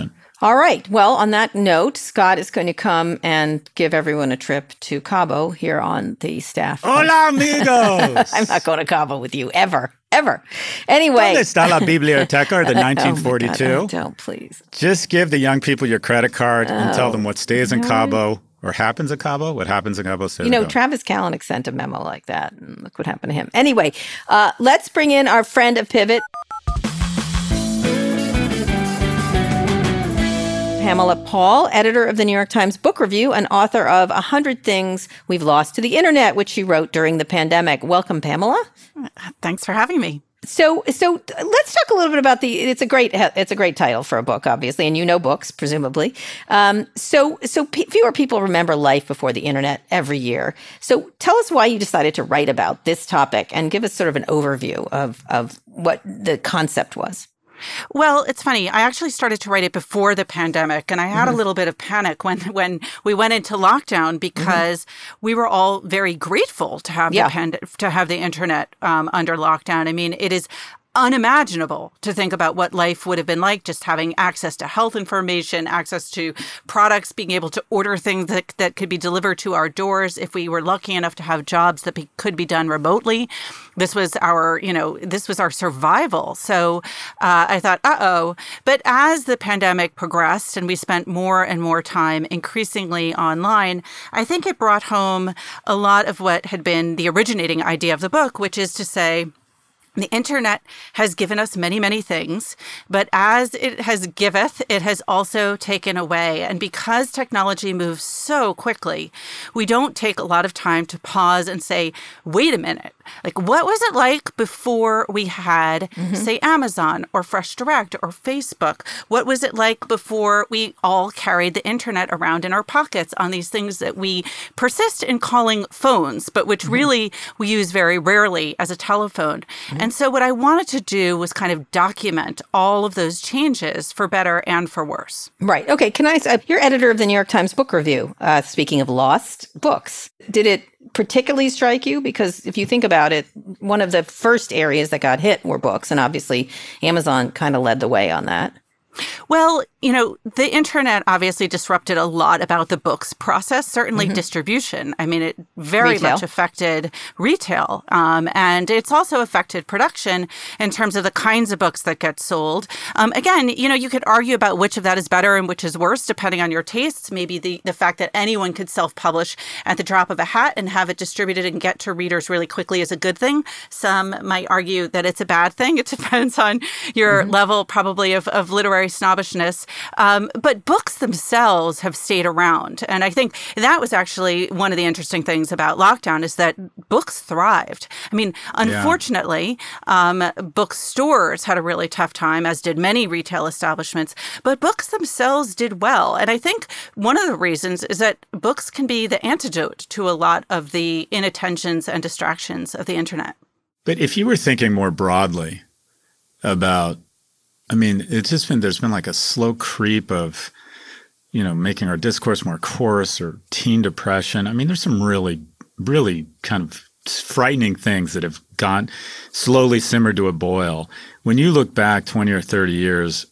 All right. Well, on that note, Scott is going to come and give everyone a trip to Cabo here on the staff. Hola, amigos! I'm not going to Cabo with you ever, ever. Anyway. ¿Dónde está la biblioteca de nineteen forty-two? Oh my God, don't, please. Just give the young people your credit card oh. and tell them what stays in Cabo or happens in Cabo. What happens in Cabo stays You know, in Cabo. Travis Kalanick sent a memo like that, and look what happened to him. Anyway, uh, let's bring in our friend of Pivot, Pamela Paul, editor of the New York Times Book Review and author of one hundred Things We've Lost to the Internet, which she wrote during the pandemic. Welcome, Pamela. Thanks for having me. So, so let's talk a little bit about the. It's a great, it's a great title for a book, obviously, and you know books, presumably. Um, so, so p- fewer people remember life before the internet every year. So, tell us why you decided to write about this topic, and give us sort of an overview of of what the concept was. Well, it's funny. I actually started to write it before the pandemic, and I had mm-hmm. a little bit of panic when, when we went into lockdown because mm-hmm. we were all very grateful to have yeah. the pand- to have the internet um, under lockdown. I mean, it is unimaginable to think about what life would have been like just having access to health information, access to products, being able to order things that, that could be delivered to our doors if we were lucky enough to have jobs that be, could be done remotely. This was our, you know, this was our survival. So uh, I thought, uh-oh. But as the pandemic progressed and we spent more and more time increasingly online, I think it brought home a lot of what had been the originating idea of the book, which is to say, the internet has given us many, many things, but as it has giveth, it has also taken away. And because technology moves so quickly, we don't take a lot of time to pause and say, wait a minute, like what was it like before we had, mm-hmm. say, Amazon or FreshDirect or Facebook? What was it like before we all carried the internet around in our pockets on these things that we persist in calling phones, but which mm-hmm. really we use very rarely as a telephone? Mm-hmm. And so what I wanted to do was kind of document all of those changes for better and for worse. Right. Okay. Can I say, you're editor of the New York Times Book Review. Uh, speaking of lost books, did it particularly strike you? Because if you think about it, one of the first areas that got hit were books. And obviously, Amazon kind of led the way on that. Well, you know, the internet obviously disrupted a lot about the books process, certainly mm-hmm. distribution. I mean, it very retail. much affected retail. Um, and it's also affected production in terms of the kinds of books that get sold. Um, again, you know, you could argue about which of that is better and which is worse, depending on your tastes. Maybe the, the fact that anyone could self-publish at the drop of a hat and have it distributed and get to readers really quickly is a good thing. Some might argue that it's a bad thing. It depends on your mm-hmm. level, probably, of, of literary snobbishness. Um, but books themselves have stayed around. And I think that was actually one of the interesting things about lockdown is that books thrived. I mean, unfortunately, yeah. um, bookstores had a really tough time, as did many retail establishments, but books themselves did well. And I think one of the reasons is that books can be the antidote to a lot of the inattentions and distractions of the internet. But if you were thinking more broadly about I mean, it's just been, there's been like a slow creep of, you know, making our discourse more coarse or teen depression. I mean, there's some really, really kind of frightening things that have gone slowly simmered to a boil. When you look back twenty or thirty years,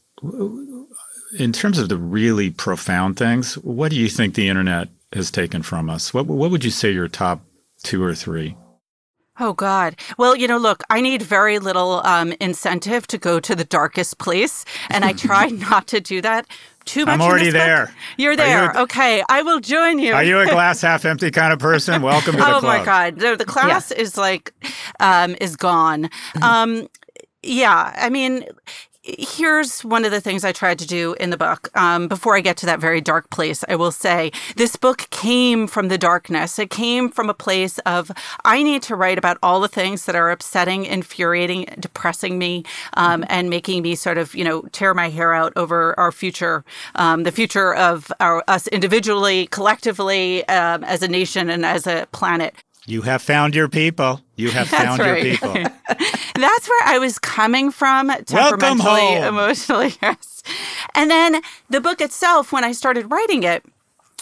in terms of the really profound things, what do you think the internet has taken from us? What, what would you say your top two or three? Oh, God. Well, you know, look, I need very little um, incentive to go to the darkest place, and I try not to do that too much. I'm already there. Book. You're there. You a, okay, I will join you. Are you a glass half empty kind of person? Welcome to the oh, club. Oh, my God. The, the class yeah. is like, um, is gone. Mm-hmm. Um, yeah, I mean... Here's one of the things I tried to do in the book. Um, before I get to that very dark place, I will say this book came from the darkness. It came from a place of, I need to write about all the things that are upsetting, infuriating, depressing me, um, and making me sort of, you know, tear my hair out over our future, um, the future of our, us individually, collectively, um, as a nation and as a planet. You have found your people. You have found right. your people. That's where I was coming from, temperamentally, emotionally. Yes. And then the book itself, when I started writing it,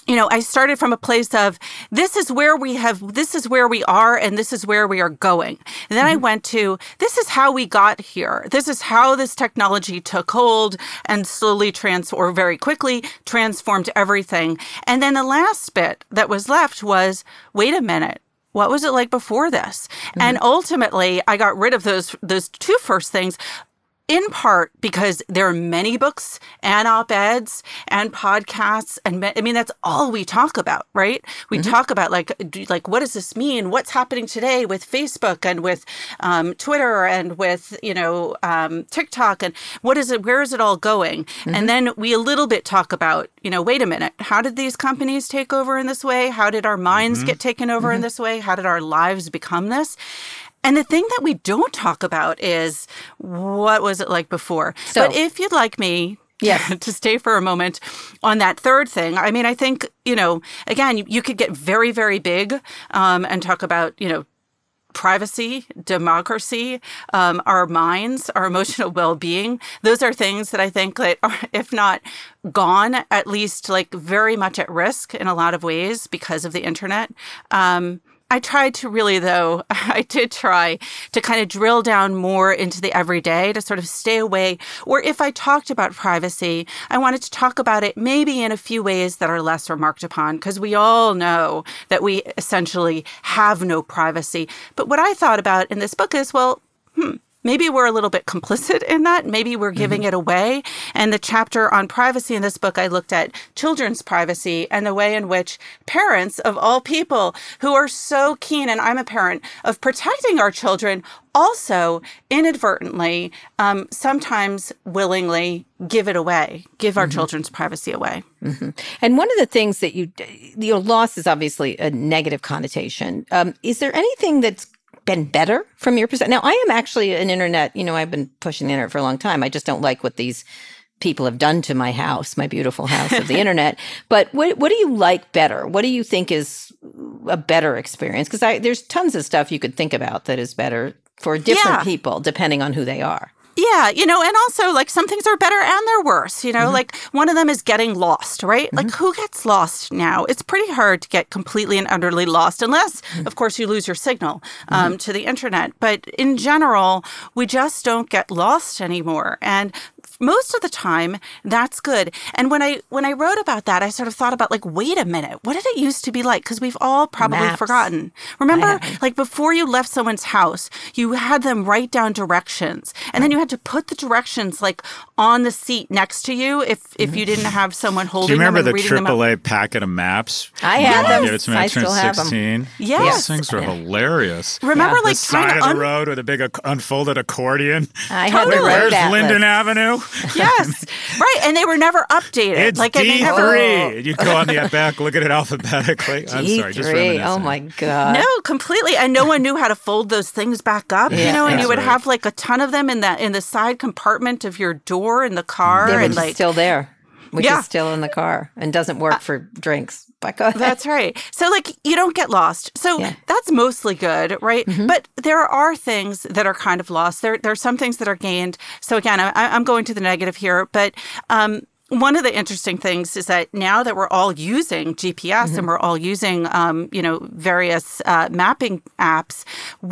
you know, I started from a place of this is where we have, this is where we are, and this is where we are going. And then mm-hmm. I went to, this is how we got here. This is how this technology took hold and slowly trans or very quickly transformed everything. And then the last bit that was left was, wait a minute. What was it like before this? Mm-hmm. And ultimately, I got rid of those those two first things, in part because there are many books and op-eds and podcasts. And I mean, that's all we talk about, right? We mm-hmm. talk about like, like, what does this mean? What's happening today with Facebook and with um, Twitter and with, you know, um, TikTok? And what is it? Where is it all going? Mm-hmm. And then we a little bit talk about, you know, wait a minute. How did these companies take over in this way? How did our minds mm-hmm. get taken over mm-hmm. in this way? How did our lives become this? And the thing that we don't talk about is what was it like before? So, but if you'd like me yes. to stay for a moment on that third thing, I mean, I think, you know, again, you, you could get very, very big um, and talk about, you know, privacy, democracy, um, our minds, our emotional well-being. Those are things that I think that are, if not gone, at least like very much at risk in a lot of ways because of the internet. Um I tried to really, though, I did try to kind of drill down more into the everyday to sort of stay away. Or if I talked about privacy, I wanted to talk about it maybe in a few ways that are less remarked upon, because we all know that we essentially have no privacy. But what I thought about in this book is, well, hmm, maybe we're a little bit complicit in that. Maybe we're giving mm-hmm. it away. And the chapter on privacy in this book, I looked at children's privacy and the way in which parents of all people who are so keen, and I'm a parent, of protecting our children also inadvertently, um, sometimes willingly give it away, give our mm-hmm. children's privacy away. Mm-hmm. And one of the things that you, you know, loss is obviously a negative connotation. Um, is there anything that's been better from your perspective? Now, I am actually an internet, you know, I've been pushing the internet for a long time. I just don't like what these people have done to my house, my beautiful house of the internet. But what what do you like better? What do you think is a better experience? Because there's tons of stuff you could think about that is better for different yeah. people, depending on who they are. Yeah, you know, and also, like, some things are better and they're worse, you know, mm-hmm. like one of them is getting lost, right? Mm-hmm. Like, who gets lost now? It's pretty hard to get completely and utterly lost, unless, mm-hmm. of course, you lose your signal um, mm-hmm. to the internet. But in general, we just don't get lost anymore. And most of the time, that's good. And when I when I wrote about that, I sort of thought about, like, wait a minute, what did it used to be like? Because we've all probably Maps. forgotten. Remember, like, before you left someone's house, you had them write down directions. And right. then you had to put the directions, like, on the seat next to you if if you didn't have someone holding them. Do you remember them the triple A packet of maps? I had them. Give it to me. I still have them. Yes. Those things were hilarious. Remember, yeah. like, the trying side to of un- the road with a big unfolded accordion. I had totally. Like, where's that Linden list. Avenue? Yes. Right. And they were never updated. It's like, D three. Never... You'd go on the back, look at it alphabetically. I'm D three. sorry, just reminiscing. Oh, my God. No, completely. And no one knew how to fold those things back up, yeah, you know, and that's you would right. have, like, a ton of them in the in the side compartment of your door in the car. They were and like still there, which yeah. is still in the car and doesn't work uh, for drinks. But go ahead. That's right. So, like, you don't get lost. So yeah. that's mostly good, right? Mm-hmm. But there are things that are kind of lost. There, there are some things that are gained. So, again, I, I'm going to the negative here. But um, one of the interesting things is that now that we're all using G P S mm-hmm. and we're all using, um, you know, various uh, mapping apps,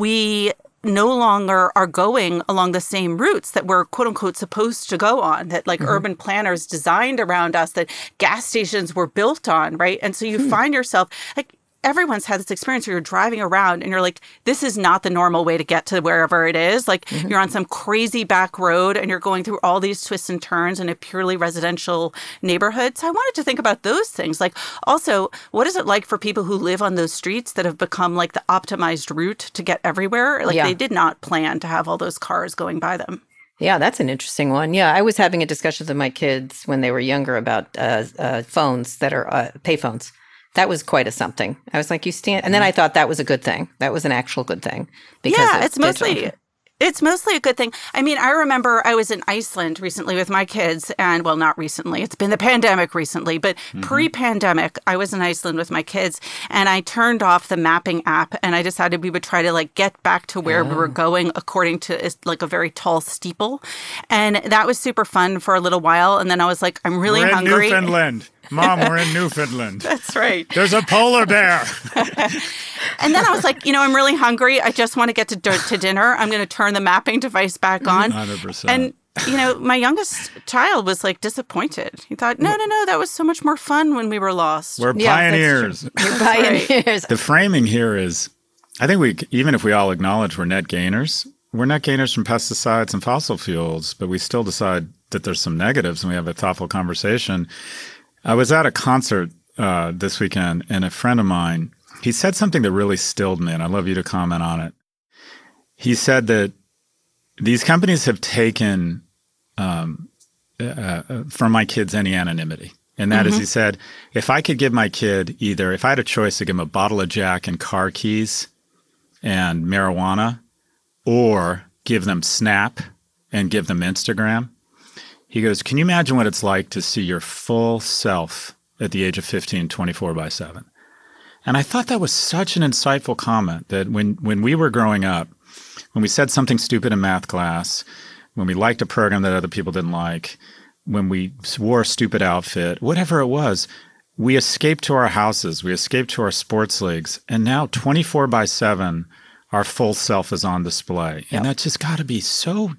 we no longer are going along the same routes that we're, quote unquote, supposed to go on, that like mm-hmm. urban planners designed around us, that gas stations were built on, right? And so you mm-hmm. find yourself, like, everyone's had this experience where you're driving around and you're like, this is not the normal way to get to wherever it is. Like mm-hmm. you're on some crazy back road and you're going through all these twists and turns in a purely residential neighborhood. So I wanted to think about those things. Like, also, what is it like for people who live on those streets that have become like the optimized route to get everywhere? Like yeah. they did not plan to have all those cars going by them. Yeah, that's an interesting one. Yeah, I was having a discussion with my kids when they were younger about uh, uh, phones that are uh, payphones. That was quite a something. I was like, you stand, and then I thought that was a good thing. That was an actual good thing. Because yeah, it's digital. mostly it's mostly a good thing. I mean, I remember I was in Iceland recently with my kids, and well, not recently. It's been the pandemic recently, but mm-hmm. pre-pandemic, I was in Iceland with my kids, and I turned off the mapping app, and I decided we would try to like get back to where oh. we were going according to like a very tall steeple, and that was super fun for a little while. And then I was like, I'm really we're hungry. In Newfoundland. Mom, we're in Newfoundland. That's right. There's a polar bear. And then I was like, you know, I'm really hungry. I just want to get to, to dinner. I'm going to turn the mapping device back on. one hundred percent. And, you know, my youngest child was like disappointed. He thought, no, no, no, that was so much more fun when we were lost. We're Yeah, pioneers. You're pioneers. The framing here is, I think we, even if we all acknowledge we're net gainers, we're net gainers from pesticides and fossil fuels, but we still decide that there's some negatives and we have a thoughtful conversation. I was at a concert uh, this weekend, and a friend of mine, he said something that really stilled me, and I'd love you to comment on it. He said that these companies have taken um, uh, from my kids any anonymity. And that mm-hmm. is, he said, if I could give my kid either, if I had a choice to give him a bottle of Jack and car keys and marijuana, or give them Snap and give them Instagram, he goes, can you imagine what it's like to see your full self at the age of fifteen, twenty-four by seven? And I thought that was such an insightful comment, that when, when we were growing up, when we said something stupid in math class, when we liked a program that other people didn't like, when we wore a stupid outfit, whatever it was, we escaped to our houses, we escaped to our sports leagues, and now twenty-four by seven, our full self is on display. Yep. And that's just got to be so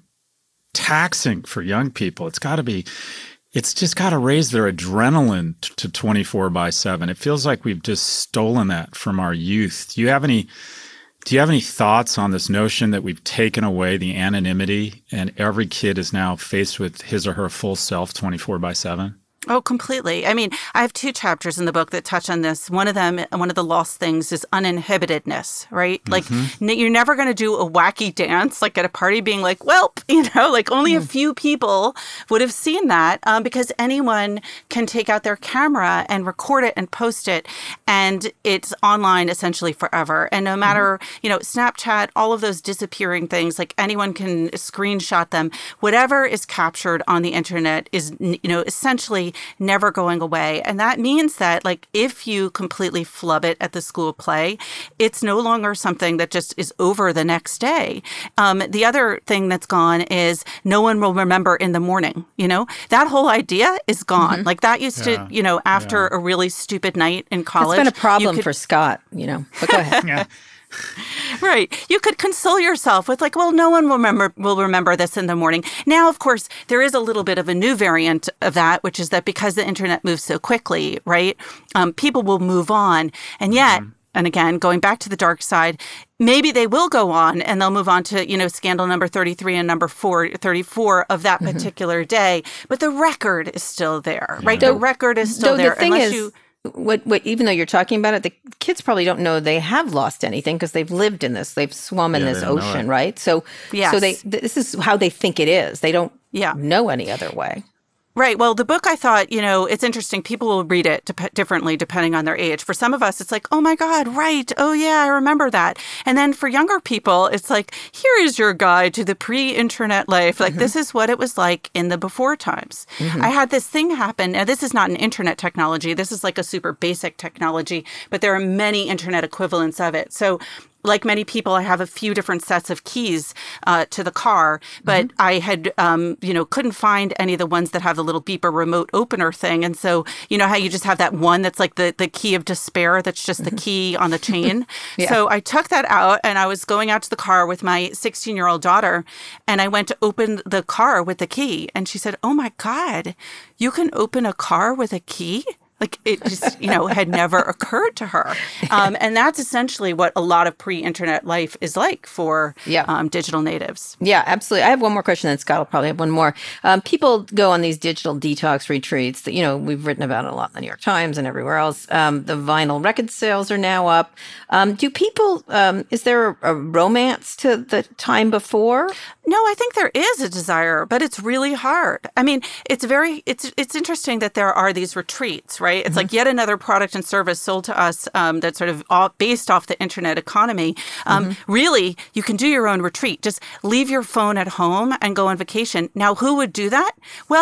taxing for young people. It's got to be, it's just got to raise their adrenaline t- to twenty-four by seven. It feels like we've just stolen that from our youth. Do you have any, do you have any thoughts on this notion that we've taken away the anonymity and every kid is now faced with his or her full self twenty-four by seven? Oh, completely. I mean, I have two chapters in the book that touch on this. One of them, one of the lost things is uninhibitedness, right? Like mm-hmm. n- you're never going to do a wacky dance like at a party being like, well, you know, like only mm. a few people would have seen that um, because anyone can take out their camera and record it and post it. And it's online essentially forever. And no matter, mm. you know, Snapchat, all of those disappearing things, like anyone can screenshot them. Whatever is captured on the internet is, you know, essentially never going away. And that means that, like, if you completely flub it at the school play, it's no longer something that just is over the next day. Um, the other thing that's gone is no one will remember in the morning. You know, that whole idea is gone. Mm-hmm. Like that used yeah. to, you know, after yeah. a really stupid night in college. It's been a problem could, for Scott, you know, but go ahead. yeah. Right. You could console yourself with like, well, no one will remember will remember this in the morning. Now, of course, there is a little bit of a new variant of that, which is that because the internet moves so quickly, right, um, people will move on. And yet, mm-hmm. and again, going back to the dark side, maybe they will go on and they'll move on to, you know, scandal number thirty-three and number four, thirty-four of that mm-hmm. particular day. But the record is still there, yeah. right? Though, the record is still there. The thing unless is, you What, what, even though you're talking about it, the kids probably don't know they have lost anything because they've lived in this, they've swum in yeah, this ocean, right? So, yes. so they, this is how they think it is. They don't yeah. know any other way. Right. Well, the book, I thought, you know, it's interesting. People will read it dep- differently depending on their age. For some of us, it's like, oh, my God, right. Oh, yeah, I remember that. And then for younger people, it's like, here is your guide to the pre-internet life. Like, mm-hmm. this is what it was like in the before times. Mm-hmm. I had this thing happen. Now, this is not an internet technology. This is like a super basic technology, but there are many internet equivalents of it. So like many people, I have a few different sets of keys uh, to the car, but mm-hmm. I had, um, you know, couldn't find any of the ones that have the little beeper remote opener thing. And so, you know how you just have that one that's like the, the key of despair, that's just mm-hmm. the key on the chain. yeah. So I took that out and I was going out to the car with my sixteen-year-old daughter, and I went to open the car with the key. And she said, oh, my God, you can open a car with a key? Like it just, you know, had never occurred to her. Um, and that's essentially what a lot of pre-internet life is like for yeah. um, digital natives. Yeah, absolutely. I have one more question, and Scott will probably have one more. Um, people go on these digital detox retreats that, you know, we've written about it a lot in the New York Times and everywhere else. Um, the vinyl record sales are now up. Um, do people, um, is there a, a romance to the time before? No, I think there is a desire, but it's really hard. I mean, it's very, it's it's interesting that there are these retreats, right? It's mm-hmm. like yet another product and service sold to us um, that's sort of all based off the internet economy. Um, mm-hmm. Really, you can do your own retreat. Just leave your phone at home and go on vacation. Now, who would do that? Well,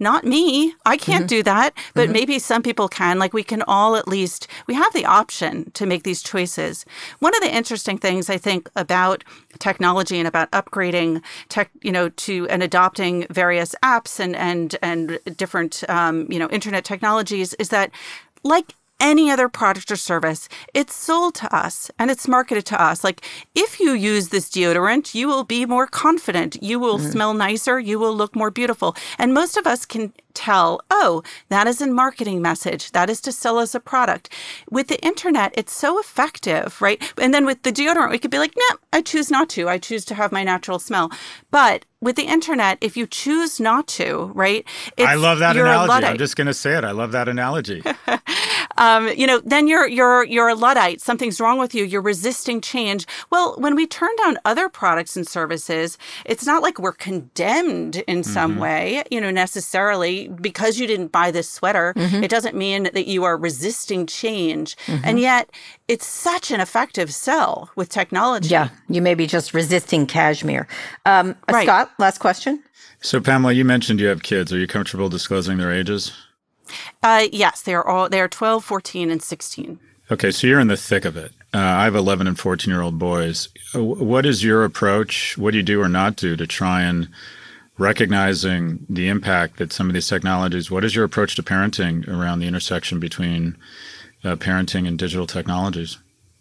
not me. I can't Mm-hmm. do that, but Mm-hmm. maybe some people can. Like we can all at least, we have the option to make these choices. One of the interesting things I think about technology and about upgrading tech, you know, to and adopting various apps and and and different, um, you know, internet technologies is that, like any other product or service, it's sold to us and it's marketed to us. Like, if you use this deodorant, you will be more confident. You will mm. smell nicer. You will look more beautiful. And most of us can tell, oh, that is a marketing message. That is to sell us a product. With the internet, it's so effective, right? And then with the deodorant, we could be like, nah, I choose not to. I choose to have my natural smell. But with the internet, if you choose not to, right? It's, I love that you're analogy. A Luddite. I'm just going to say it. I love that analogy. um, you know, then you're you're you're a Luddite. Something's wrong with you. You're resisting change. Well, when we turn down other products and services, it's not like we're condemned in some mm-hmm. way, you know, necessarily. Because you didn't buy this sweater, mm-hmm. it doesn't mean that you are resisting change. Mm-hmm. And yet, it's such an effective sell with technology. Yeah, you may be just resisting cashmere. Um, right. Scott, last question. So, Pamela, you mentioned you have kids. Are you comfortable disclosing their ages? Uh, yes, they are all. They are twelve, fourteen, and sixteen. Okay, so you're in the thick of it. Uh, I have eleven and fourteen-year-old boys. What is your approach? What do you do or not do to try and recognizing the impact that some of these technologies, what is your approach to parenting around the intersection between uh, parenting and digital technologies?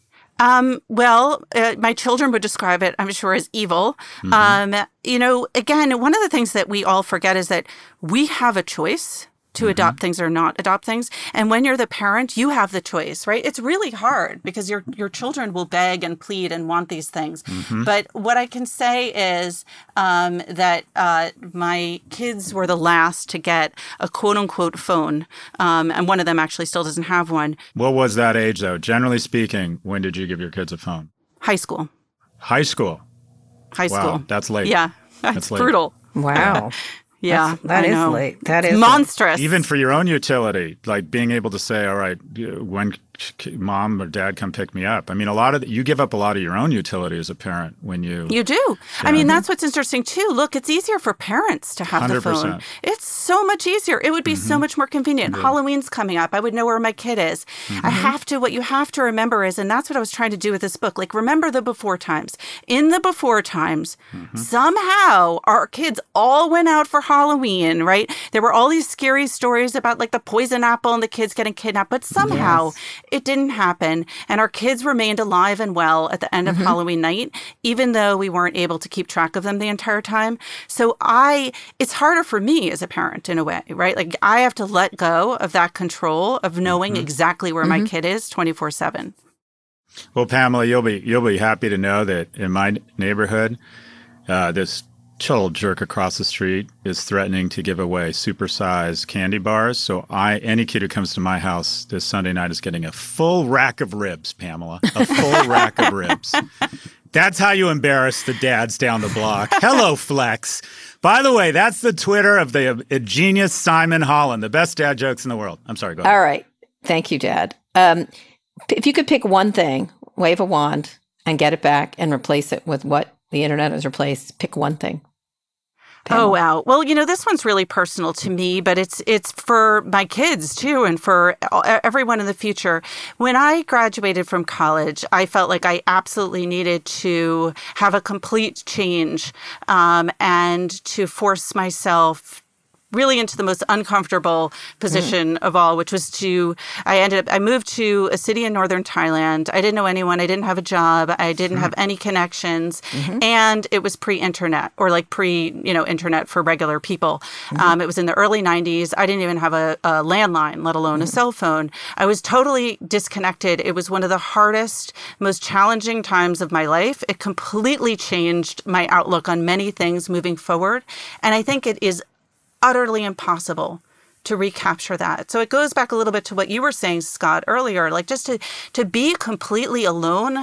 Um, well, uh, my children would describe it, I'm sure, as evil. Mm-hmm. Um, you know, again, one of the things that we all forget is that we have a choice to mm-hmm. adopt things or not adopt things. And when you're the parent, you have the choice, right? It's really hard because your your children will beg and plead and want these things. Mm-hmm. But what I can say is um, that uh, my kids were the last to get a quote unquote phone. Um, and one of them actually still doesn't have one. What was that age though? Generally speaking, when did you give your kids a phone? High school. High school? High wow, school. That's late. Yeah. That's it's late. brutal. Wow. Yeah, That's, that I is know. late. That is monstrous. late. Even for your own utility, like being able to say, all right, when mom or dad come pick me up. I mean, a lot of, you give up a lot of your own utility as a parent when you. You do. Yeah. I mean, that's what's interesting too. Look, it's easier for parents to have one hundred percent the phone. It's so much easier. It would be mm-hmm. so much more convenient. Mm-hmm. Halloween's coming up. I would know where my kid is. Mm-hmm. I have to, what you have to remember is, and that's what I was trying to do with this book, like remember the before times. In the before times, mm-hmm. somehow our kids all went out for Halloween, right? There were all these scary stories about like the poison apple and the kids getting kidnapped, but somehow yes. it didn't happen. And our kids remained alive and well at the end of mm-hmm. Halloween night, even though we weren't able to keep track of them the entire time. So I, it's harder for me as a parent in a way, right? Like I have to let go of that control of knowing mm-hmm. exactly where mm-hmm. my kid is twenty-four seven. Well, Pamela, you'll be, you'll be happy to know that in my neighborhood, uh, this little jerk across the street is threatening to give away supersized candy bars. So I, any kid who comes to my house this Sunday night is getting a full rack of ribs, Pamela, a full rack of ribs. That's how you embarrass the dads down the block. Hello, Flex. By the way, that's the Twitter of the uh, genius Simon Holland, the best dad jokes in the world. I'm sorry, go ahead. All right. Thank you, Dad. Um, if you could pick one thing, wave a wand and get it back and replace it with what the internet has replaced, pick one thing. Pamela. Oh, wow. Well, you know, this one's really personal to me, but it's it's for my kids, too, and for everyone in the future. When I graduated from college, I felt like I absolutely needed to have a complete change um, and to force myself really into the most uncomfortable position mm. of all, which was to, I ended up, I moved to a city in northern Thailand. I didn't know anyone. I didn't have a job. I didn't mm. have any connections. Mm-hmm. And it was pre-internet or like pre, you know, internet for regular people. Mm-hmm. Um, it was in the early nineties. I didn't even have a, a landline, let alone mm. a cell phone. I was totally disconnected. It was one of the hardest, most challenging times of my life. It completely changed my outlook on many things moving forward. And I think it is utterly impossible to recapture that. So it goes back a little bit to what you were saying, Scott, earlier, like just to, to be completely alone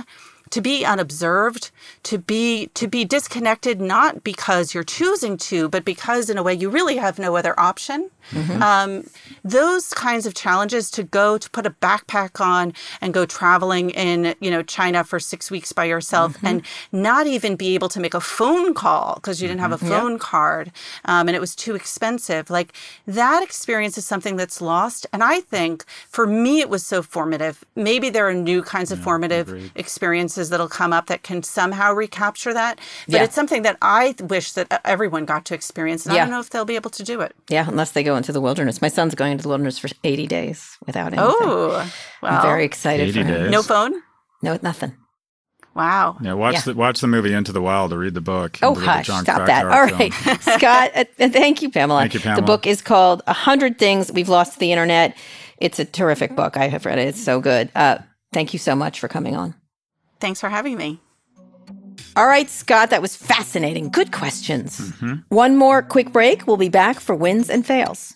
to be unobserved, to be to be disconnected, not because you're choosing to, but because in a way you really have no other option. Mm-hmm. Um, those kinds of challenges, to go to put a backpack on and go traveling in, you know, China for six weeks by yourself mm-hmm. and not even be able to make a phone call because you didn't have a phone yep. card um, and it was too expensive. Like, that experience is something that's lost. And I think for me, it was so formative. Maybe there are new kinds of yeah, formative agreed. experiences that'll come up that can somehow recapture that. But yeah. it's something that I wish that everyone got to experience. And yeah. I don't know if they'll be able to do it. Yeah, unless they go into the wilderness. My son's going into the wilderness for eighty days without anything. Oh, wow. I'm very excited for him. Days. No phone? No, nothing. Wow. Yeah, watch yeah. the watch the movie Into the Wild, or read the book. Oh, hush, stop that. All right. Scott, uh, thank you, Pamela. Thank you, Pamela. The book is called one hundred Things We've Lost to the Internet. It's a terrific book. I have read it. It's so good. Uh, thank you so much for coming on. Thanks for having me. All right, Scott, that was fascinating. Good questions. Mm-hmm. One more quick break. We'll be back for Wins and Fails.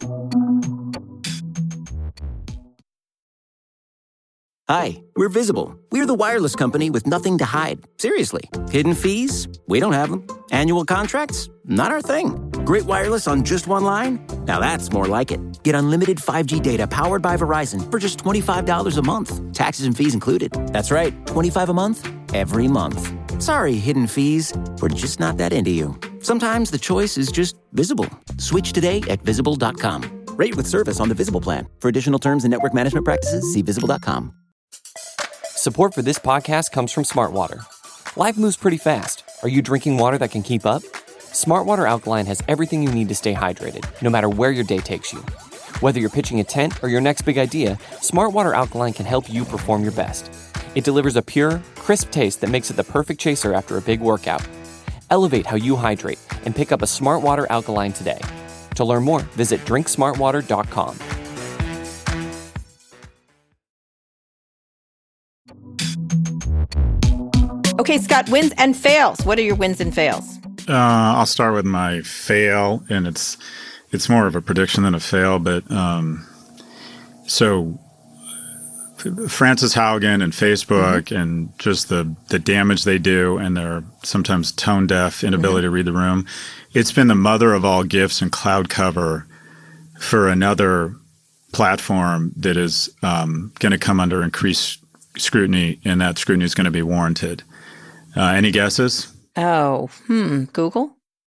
Hi, we're Visible. We're the wireless company with nothing to hide. Seriously. Hidden fees? We don't have them. Annual contracts? Not our thing. Great wireless on just one line? Now that's more like it. Get unlimited five G data powered by Verizon for just twenty-five dollars a month. Taxes and fees included. That's right, twenty-five dollars a month, every month. Sorry, hidden fees. We're just not that into you. Sometimes the choice is just Visible. Switch today at visible dot com. Rate with service on the Visible plan. For additional terms and network management practices, see visible dot com. Support for this podcast comes from Smartwater. Life moves pretty fast. Are you drinking water that can keep up? Smartwater Alkaline has everything you need to stay hydrated, no matter where your day takes you. Whether you're pitching a tent or your next big idea, Smartwater Alkaline can help you perform your best. It delivers a pure, crisp taste that makes it the perfect chaser after a big workout. Elevate how you hydrate and pick up a Smartwater Alkaline today. To learn more, visit drink smartwater dot com. Okay, Scott, wins and fails. What are your wins and fails? Uh, I'll start with my fail, and it's it's more of a prediction than a fail. But um, so Frances Haugen and Facebook mm-hmm. and just the, the damage they do and their sometimes tone deaf inability mm-hmm. to read the room. It's been the mother of all gifts and cloud cover for another platform that is um, going to come under increased scrutiny, and that scrutiny is going to be warranted. Uh, any guesses? Oh, hmm. Google?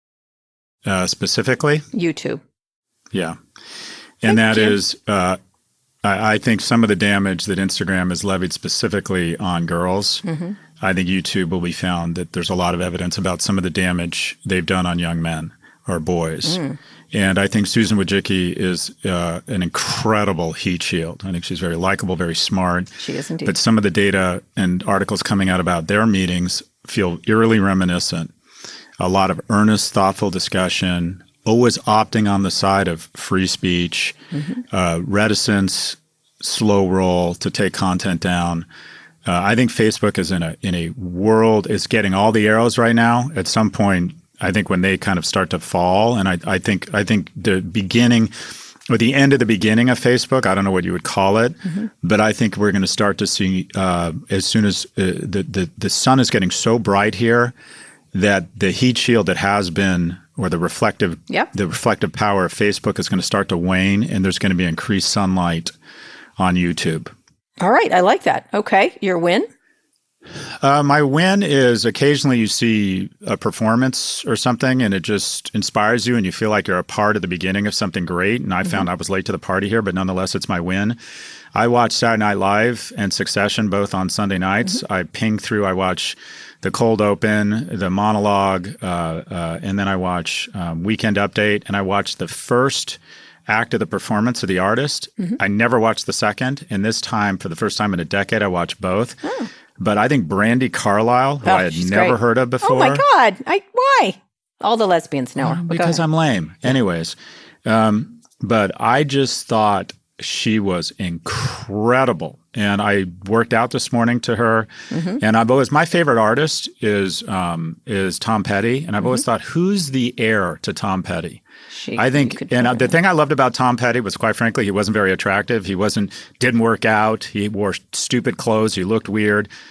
Uh, specifically? YouTube. Yeah. And Thank that you. is, uh, I, I think some of the damage that Instagram has levied specifically on girls, mm-hmm. I think YouTube will be found that there's a lot of evidence about some of the damage they've done on young men or boys. Mm. And I think Susan Wojcicki is uh, an incredible heat shield. I think she's very likable, very smart. She is indeed. But some of the data and articles coming out about their meetings feel eerily reminiscent. A lot of earnest, thoughtful discussion, always opting on the side of free speech, mm-hmm. uh, reticence, slow roll to take content down. Uh, I think Facebook is in a in a world, it's getting all the arrows right now. At some point, I think when they kind of start to fall, and I, I think I think the beginning or the end of the beginning of Facebook, I don't know what you would call it, mm-hmm. but I think we're going to start to see uh, as soon as uh, the, the the sun is getting so bright here that the heat shield that has been, or the reflective yep. the reflective power of Facebook is going to start to wane, and there's going to be increased sunlight on YouTube. All right, I like that. Okay, your win? Uh, my win is occasionally you see a performance or something and it just inspires you and you feel like you're a part of the beginning of something great. And I mm-hmm. found I was late to the party here, but nonetheless, it's my win. I watch Saturday Night Live and Succession both on Sunday nights. Mm-hmm. I ping through, I watch the cold open, the monologue, uh, uh, and then I watch um, Weekend Update, and I watch the first act of the performance of the artist. Mm-hmm. I never watched the second. And this time, for the first time in a decade, I watched both. Oh. But I think Brandi Carlile, who oh, I had never great. heard of before. Oh, my God. I, why? All the lesbians know her. Well, because I'm lame. Anyways. Um, but I just thought she was incredible. And I worked out this morning to her. Mm-hmm. And I've always, my favorite artist is um, is Tom Petty. And I've mm-hmm. always thought, who's the heir to Tom Petty? She, I think, and the thing I loved about Tom Petty was, quite frankly, he wasn't very attractive. He wasn't, didn't work out. He wore stupid clothes. He looked weird.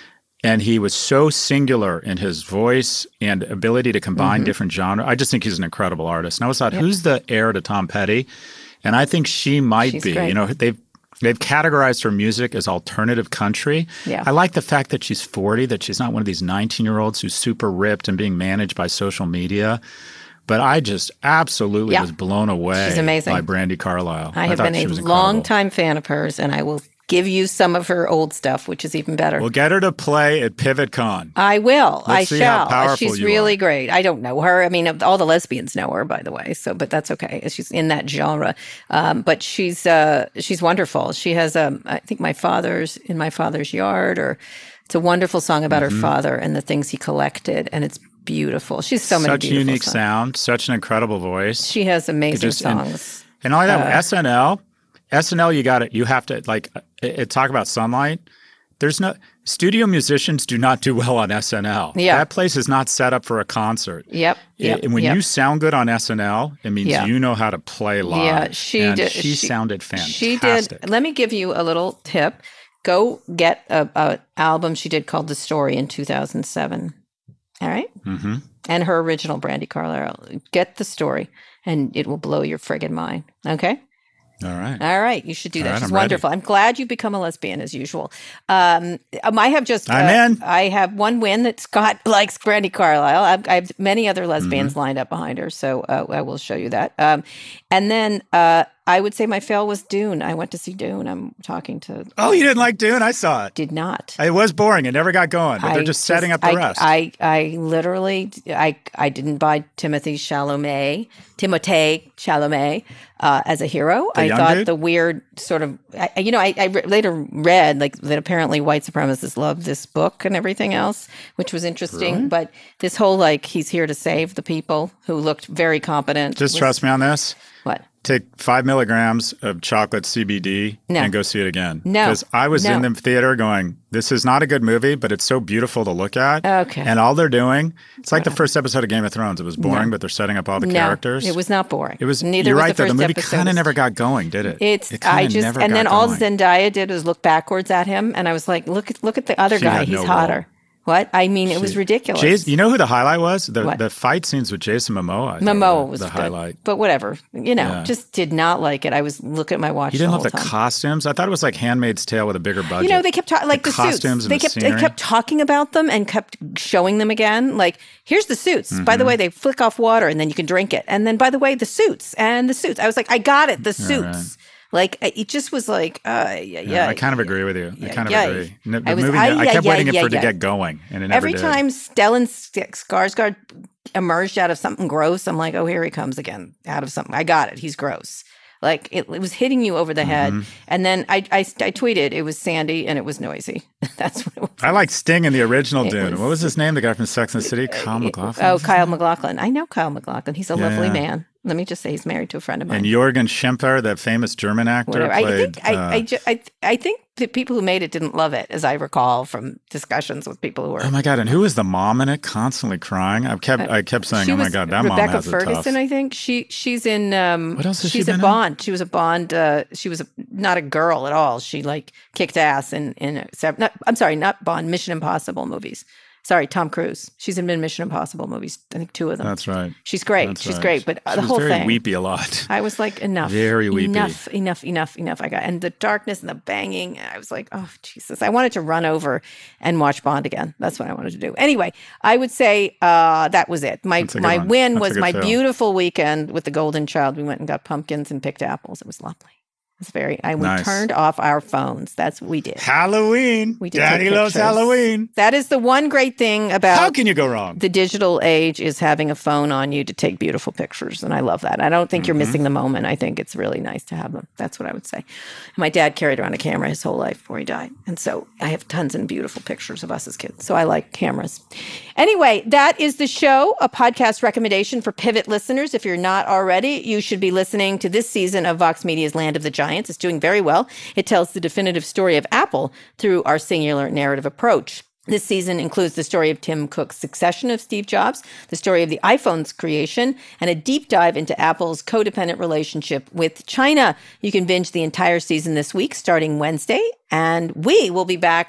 And he was so singular in his voice and ability to combine mm-hmm. different genres. I just think he's an incredible artist. And I always thought, yep. who's the heir to Tom Petty? And I think she might She's be. Great. You know, they've they've categorized her music as alternative country. Yeah. I like the fact that she's forty, that she's not one of these nineteen-year-olds who's super ripped and being managed by social media. But I just absolutely yeah. was blown away She's amazing. by Brandi Carlile. I, I have been a long-time fan of hers, and I will give you some of her old stuff, which is even better. We'll get her to play at PivotCon. I will. Let's I see shall. How powerful She's you really are. great. I don't know her. I mean, all the lesbians know her, by the way. So, but that's okay. She's in that genre. Um, but she's uh, she's wonderful. She has um, I think my father's in my father's yard, or it's a wonderful song about mm-hmm. her father and the things he collected, and it's beautiful. She's so many such beautiful unique songs. sound, such an incredible voice. She has amazing just, songs. And, and all that uh, S N L. S N L, you got it. You have to like it, talk about Sunlight. There's no studio musicians do not do well on S N L. Yeah. That place is not set up for a concert. Yep. yep it, when yep. you sound good on S N L, it means yeah. you know how to play live. Yeah, she and did. She, she sounded fantastic. She did. Let me give you a little tip. Go get a, a album she did called The Story in two thousand seven. All right? Mm-hmm. And her original, Brandi Carlile. Get The Story, and it will blow your friggin' mind. Okay? All right. All right. You should do that. Right, She's I'm wonderful. ready. I'm glad you've become a lesbian as usual. Um, um, I have just, I'm uh, in. I have one win that Scott likes Brandi Carlile. I've, I have many other lesbians mm-hmm. lined up behind her, so uh, I will show you that. Um, and then uh, I would say my fail was Dune. I went to see Dune. I'm talking to. Oh, you didn't like Dune? I saw it. Did not. It was boring. It never got going. But I they're just, just setting up the I, rest. I, I literally, I, I didn't buy Timothée Chalamet, Timothée Chalamet uh, as a hero. The I young thought dude? the weird sort of, I, you know, I, I re- later read like that apparently white supremacists loved this book and everything else, which was interesting. Really? But this whole like he's here to save the people who looked very competent. Just was, trust me on this. What? Take five milligrams of chocolate C B D No. and go see it again. No. Because I was No. in the theater going, this is not a good movie, but it's so beautiful to look at. Okay. And all they're doing, it's like the first episode of Game of Thrones. It was boring, No. but they're setting up all the no, characters. it was not boring. It was, Neither you're was right, the though. The first movie episode. kind of never got going, did it? It's it kinda I just never and got then all going. Zendaya did was look backwards at him, and I was like, look at look at the other She guy. had He's no hotter. role. What? I mean, it was She- ridiculous. Jason, you know who the highlight was? The What? the fight scenes with Jason Momoa. I thought Momoa were was the good, highlight. but whatever. You know, Yeah. just did not like it. I was looking at my watch. You didn't the love the whole time. costumes? I thought it was like Handmaid's Tale with a bigger budget. You know, they kept talking like the, The suits. costumes and They the kept they scenery. kept talking about them and kept showing them again. Like, here's the suits. Mm-hmm. By the way, they flick off water and then you can drink it. And then, by the way, the suits and the suits. I was like, I got it. The suits. right. Like it just was like, uh, yeah, Yeah, I kind of agree with you. I yeah, kind of yeah. agree. No, the I was- movie, I- I yeah, kept yeah, waiting yeah, for it to yeah. get going, and it never Every did. time Stellan Skarsgård emerged out of something gross, I'm like, oh, here he comes again, out of something. I got it. He's gross. Like it, it was hitting you over the head. Mm-hmm. And then I, I, I tweeted, it was sandy and it was noisy. That's what it was. I like Sting in the original It Dune. was- what was his name? The guy from Sex and the City? Kyle MacLachlan? Oh, Kyle MacLachlan. I know Kyle MacLachlan. He's a lovely Yeah. man. Let me just say he's married to a friend of mine. And Jürgen Schemper, that famous German actor, Whatever. I played... think I, uh, I, ju- I, I think the people who made it didn't love it, as I recall from discussions with people who were. oh my God! And who was the mom in it? Constantly crying. I kept, I kept saying, She "Oh my was God, that Rebecca mom has Ferguson, it tough." I think she she's in. Um, What else has she she's been a in? Bond. She was a Bond. Uh, she was a, not a girl at all. She like kicked ass in in. A, sev- not, I'm sorry, not Bond. Mission Impossible movies. Sorry, Tom Cruise. She's in Mission Impossible movies. I think two of them. That's right. She's great. That's She's right. great. But uh, She the was whole very thing. weepy a lot. I was like, enough. Very weepy. Enough, enough, enough, enough. I got, and the darkness and the banging. I was like, oh, Jesus. I wanted to run over and watch Bond again. That's what I wanted to do. Anyway, I would say uh, that was it. My That's a good my one. win That's a was good my fail. beautiful weekend with the Golden Child. We went and got pumpkins and picked apples. It was lovely. It was very, I, we Nice. turned off our phones. That's what we did. Halloween. We did Daddy take loves pictures. Halloween. That is the one great thing about How can you go wrong? the digital age is having a phone on you to take beautiful pictures. And I love that. I don't think Mm-hmm. you're missing the moment. I think it's really nice to have them. That's what I would say. My dad carried around a camera his whole life before he died. And so I have tons of beautiful pictures of us as kids. So I like cameras. Anyway, that is the show, a podcast recommendation for Pivot listeners. If you're not already, you should be listening to this season of Vox Media's Land of the Giants. It's doing very well. It tells the definitive story of Apple through our singular narrative approach. This season includes the story of Tim Cook's succession of Steve Jobs, the story of the iPhone's creation, and a deep dive into Apple's codependent relationship with China. You can binge the entire season this week, starting Wednesday, and we will be back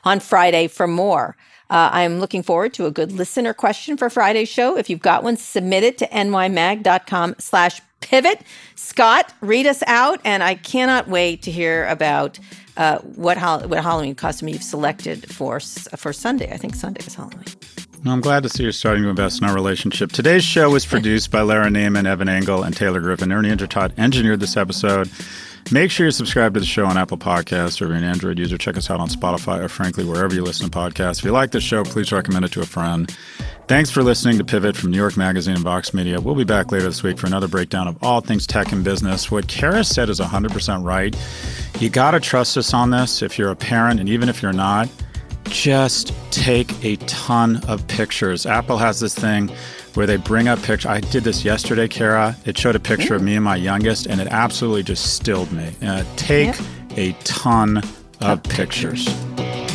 on Friday for more. Uh, I'm looking forward to a good listener question for Friday's show. If you've got one, submit it to nymag.com slash pivot. Scott, read us out, and I cannot wait to hear about uh, what ho- what Halloween costume you've selected for for Sunday. I think Sunday is Halloween. Well, I'm glad to see you're starting to invest in our relationship. Today's show was produced by Lara Neiman, Evan Engel, and Taylor Griffin. Ernie Indratott engineered this episode. Make sure you subscribe to the show on Apple Podcasts, or if you're an Android user, check us out on Spotify or, frankly, wherever you listen to podcasts. If you like the show, please recommend it to a friend. Thanks for listening to Pivot from New York Magazine and Vox Media. We'll be back later this week for another breakdown of all things tech and business. What Kara said is one hundred percent right. You got to trust us on this if you're a parent, and even if you're not, just take a ton of pictures. Apple has this thing where they bring up pictures. I did this yesterday, Kara. It showed a picture of me and my youngest, and it absolutely just stilled me. Uh, take yep. a ton of, of pictures. pictures.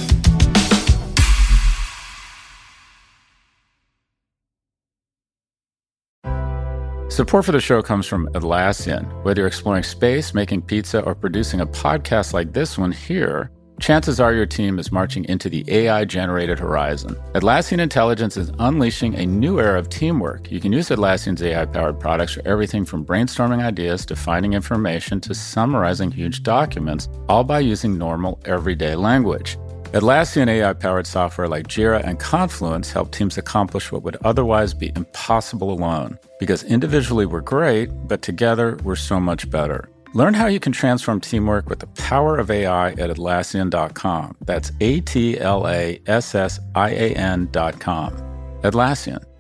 Support for the show comes from Atlassian. Whether you're exploring space, making pizza, or producing a podcast like this one here, chances are your team is marching into the A I-generated horizon. Atlassian Intelligence is unleashing a new era of teamwork. You can use Atlassian's A I-powered products for everything from brainstorming ideas to finding information to summarizing huge documents, all by using normal, everyday language. Atlassian A I-powered software like Jira and Confluence help teams accomplish what would otherwise be impossible alone. Because individually we're great, but together we're so much better. Learn how you can transform teamwork with the power of A I at Atlassian dot com. That's A T L A S S I A N dot com. Atlassian.